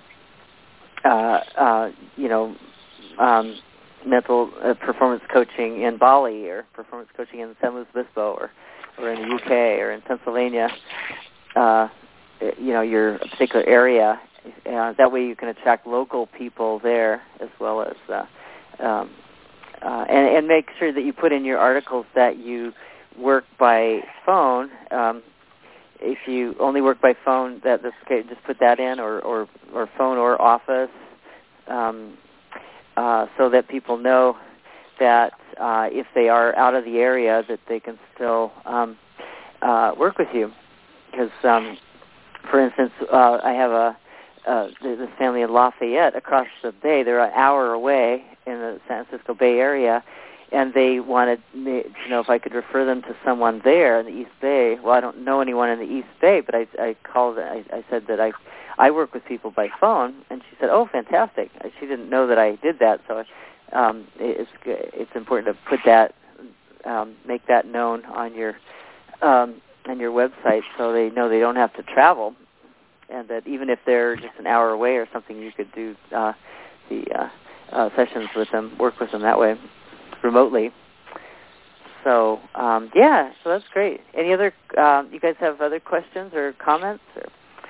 [SPEAKER 1] uh, uh, you know, um, mental uh, performance coaching in Bali, or performance coaching in San Luis Obispo, or, or in the U K, or in Pennsylvania, uh, you know, your particular area. Uh, that way you can attract local people there, as well as, uh, um, uh, and, and make sure that you put in your articles that you work by phone. Um, If you only work by phone, that that's okay. Just put that in, or or, or phone or office, um, uh, so that people know that uh, if they are out of the area, that they can still um, uh, work with you. Because, um, for instance, uh, I have a uh, this family in Lafayette across the bay. They're an hour away in the San Francisco Bay Area. And they wanted me to know if I could refer them to someone there in the East Bay. Well, I don't know anyone in the East Bay, but I, I called. I, I said that I, I work with people by phone, and she said, "Oh, fantastic!" She didn't know that I did that, so um, it's it's important to put that, um, make that known on your um, on your website, so they know they don't have to travel, and that even if they're just an hour away or something, you could do uh, the uh, uh, sessions with them, work with them that way. Remotely. So, um, yeah, so that's great. Any other, um, you guys have other questions or comments? Or?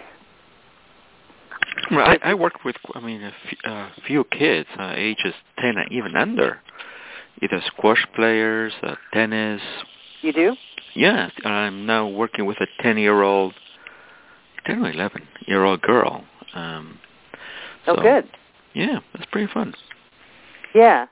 [SPEAKER 5] Well, I, I work with, I mean, a f- uh, few kids, uh, ages ten and even under, either squash players, uh, tennis.
[SPEAKER 1] You do?
[SPEAKER 5] Yeah, I'm now working with a ten-year-old, ten or eleven-year-old girl. Um,
[SPEAKER 1] oh,
[SPEAKER 5] so,
[SPEAKER 1] good.
[SPEAKER 5] Yeah, that's pretty fun.
[SPEAKER 1] Yeah.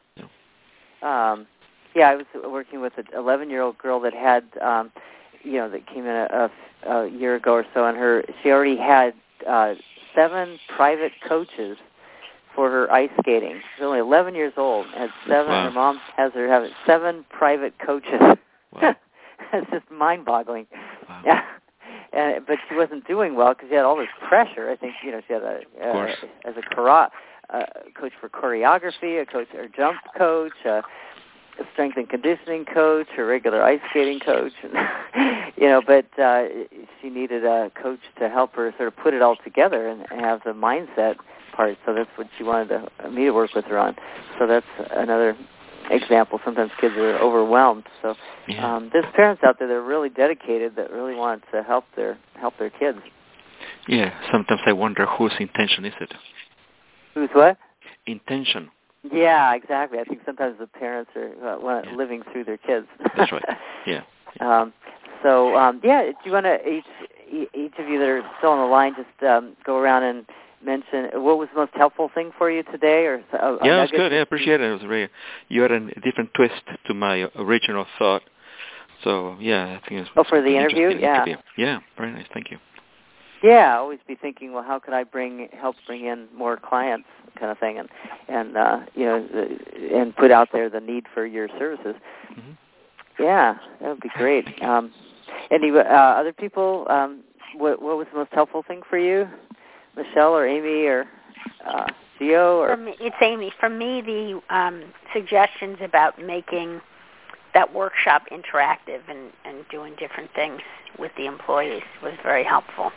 [SPEAKER 1] Um, yeah, I was working with an eleven-year-old girl that had, um, you know, that came in a, a, a year ago or so, and her she already had uh, seven private coaches for her ice skating. She's only eleven years old. Had seven.
[SPEAKER 5] Wow.
[SPEAKER 1] Her mom has her have seven private coaches.
[SPEAKER 5] Wow.
[SPEAKER 1] It's just mind-boggling.
[SPEAKER 5] Wow.
[SPEAKER 1] Yeah. And, but she wasn't doing well because she had all this pressure. I think, you know, she had a, uh, as a karate. A coach for choreography, a coach or jump coach, a strength and conditioning coach, a regular ice skating coach, and, you know. But uh, she needed a coach to help her sort of put it all together and have the mindset part. So that's what she wanted to, me to work with her on. So that's another example. Sometimes kids are overwhelmed. So
[SPEAKER 5] yeah.
[SPEAKER 1] um, there's parents out there that are really dedicated, that really want to help their help their kids.
[SPEAKER 5] Yeah. Sometimes I wonder whose intention is it.
[SPEAKER 1] Who's what?
[SPEAKER 5] Intention.
[SPEAKER 1] Yeah, exactly. I think sometimes the parents are uh,
[SPEAKER 5] yeah.
[SPEAKER 1] living through their kids.
[SPEAKER 5] That's right. Yeah.
[SPEAKER 1] um, so, um, yeah, do you want to, each, each of you that are still on the line, just um, go around and mention what was the most helpful thing for you today? Or uh,
[SPEAKER 5] Yeah, it was good. I appreciate it. It was really, you had a different twist to my original thought. So, yeah, I think it's
[SPEAKER 1] Oh, for the interview? Yeah.
[SPEAKER 5] interview. Yeah, very nice. Thank you.
[SPEAKER 1] Yeah, always be thinking, well, how could I bring help bring in more clients, kind of thing, and and uh, you know, the, and put out there the need for your services.
[SPEAKER 5] Mm-hmm.
[SPEAKER 1] Yeah, that would be great. Um, any uh, other people? Um, what what was the most helpful thing for you, Michelle or Amy or uh, Gio? Or
[SPEAKER 4] for me, it's Amy. For me, the um, suggestions about making that workshop interactive and, and doing different things with the employees was very helpful.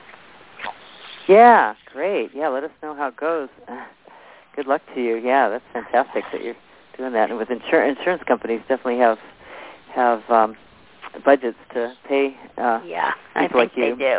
[SPEAKER 1] Yeah, great. Yeah, let us know how it goes. Good luck to you. Yeah, that's fantastic that you're doing that. And with insur- insurance companies, definitely have have um, budgets to pay uh,
[SPEAKER 4] yeah,
[SPEAKER 1] people
[SPEAKER 4] I think
[SPEAKER 1] like you.
[SPEAKER 4] they do.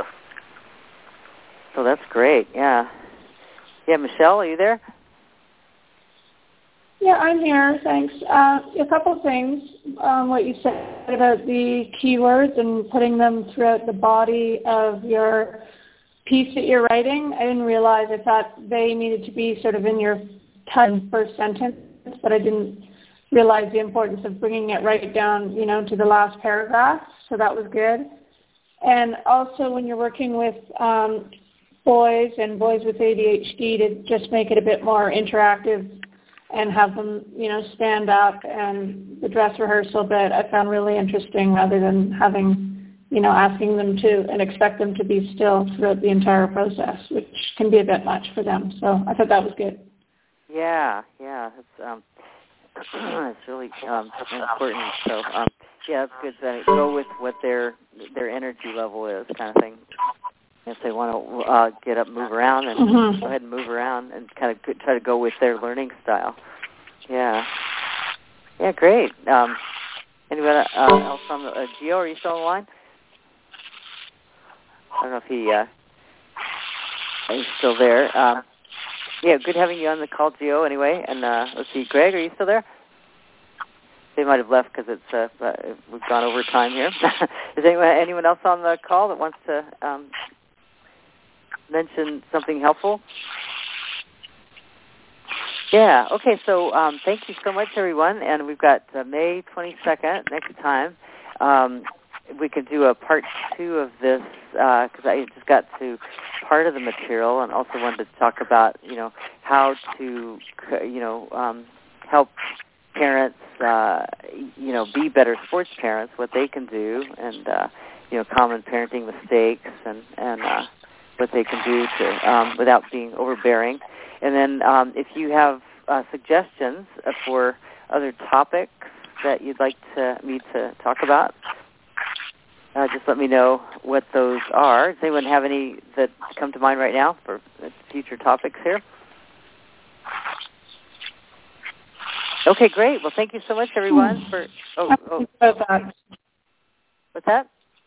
[SPEAKER 1] So that's great. Yeah. Yeah, Michelle, are you there?
[SPEAKER 3] Yeah, I'm here. Thanks. Uh, a couple things. Um, what you said about the keywords and putting them throughout the body of your piece that you're writing. I didn't realize. I thought they needed to be sort of in your first sentence, but I didn't realize the importance of bringing it right down, you know, to the last paragraph. So that was good. And also, when you're working with um, boys and boys with A D H D, to just make it a bit more interactive and have them, you know, stand up, and the dress rehearsal bit I found really interesting, rather than having, you know, asking them to and expect them to be still throughout the entire process, which can be a bit much for them. So I thought that was good.
[SPEAKER 1] Yeah, yeah, it's um, it's really um, important. So um, yeah, it's good to go with what their their energy level is, kind of thing. If they want to uh, get up, move around, and mm-hmm. go ahead and move around, and kind of try to go with their learning style. Yeah, yeah, great. Um, anyone uh, else on the uh, Gio? Are you still on the line? I don't know if he uh, he's still there. Um, yeah, good having you on the call, Gio. Anyway, and uh, let's see, Greg, are you still there? They might have left because it's uh, uh, we've gone over time here. Is anyone anyone else on the call that wants to um, mention something helpful? Yeah. Okay. So um, thank you so much, everyone. And we've got uh, May twenty-second next time. Um, we could do a part two of this because uh, I just got to part of the material, and also wanted to talk about, you know, how to, you know, um, help parents, uh, you know, be better sports parents, what they can do, and uh, you know, common parenting mistakes, and and uh, what they can do to um, without being overbearing. And then um, if you have uh, suggestions for other topics that you'd like to, me to talk about, uh, just let me know what those are. Does anyone have any that come to mind right now for future topics here? Okay, great. Well, thank you so much, everyone. For oh, oh. What's that?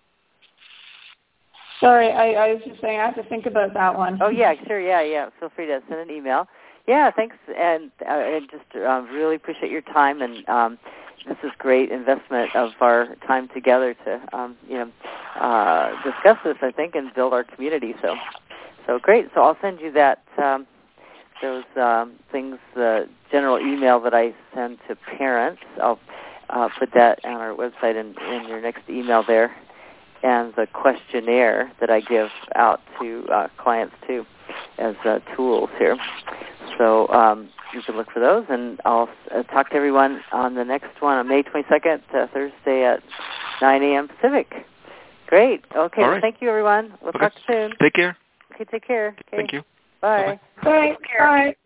[SPEAKER 3] Sorry, I, I was just saying I have to think about that one.
[SPEAKER 1] Oh, yeah, sure, yeah, yeah. Feel free to send an email. Yeah, thanks, and uh, I just uh, really appreciate your time, and um, this is great investment of our time together to, um, you know, uh, discuss this, I think, and build our community. So, so great. So I'll send you that, um, those um, things, the general email that I send to parents. I'll uh, put that on our website in, in your next email there, and the questionnaire that I give out to uh, clients too as uh, tools here. So um, you can look for those, and I'll uh, talk to everyone on the next one on May twenty-second, uh, Thursday at nine a.m. Pacific. Great. Okay.
[SPEAKER 5] All right.
[SPEAKER 1] Well, thank you, everyone. We'll
[SPEAKER 5] okay.
[SPEAKER 1] talk soon.
[SPEAKER 5] Take care.
[SPEAKER 1] Okay. Take care. Okay.
[SPEAKER 5] Thank you.
[SPEAKER 1] Bye.
[SPEAKER 3] Bye. Bye.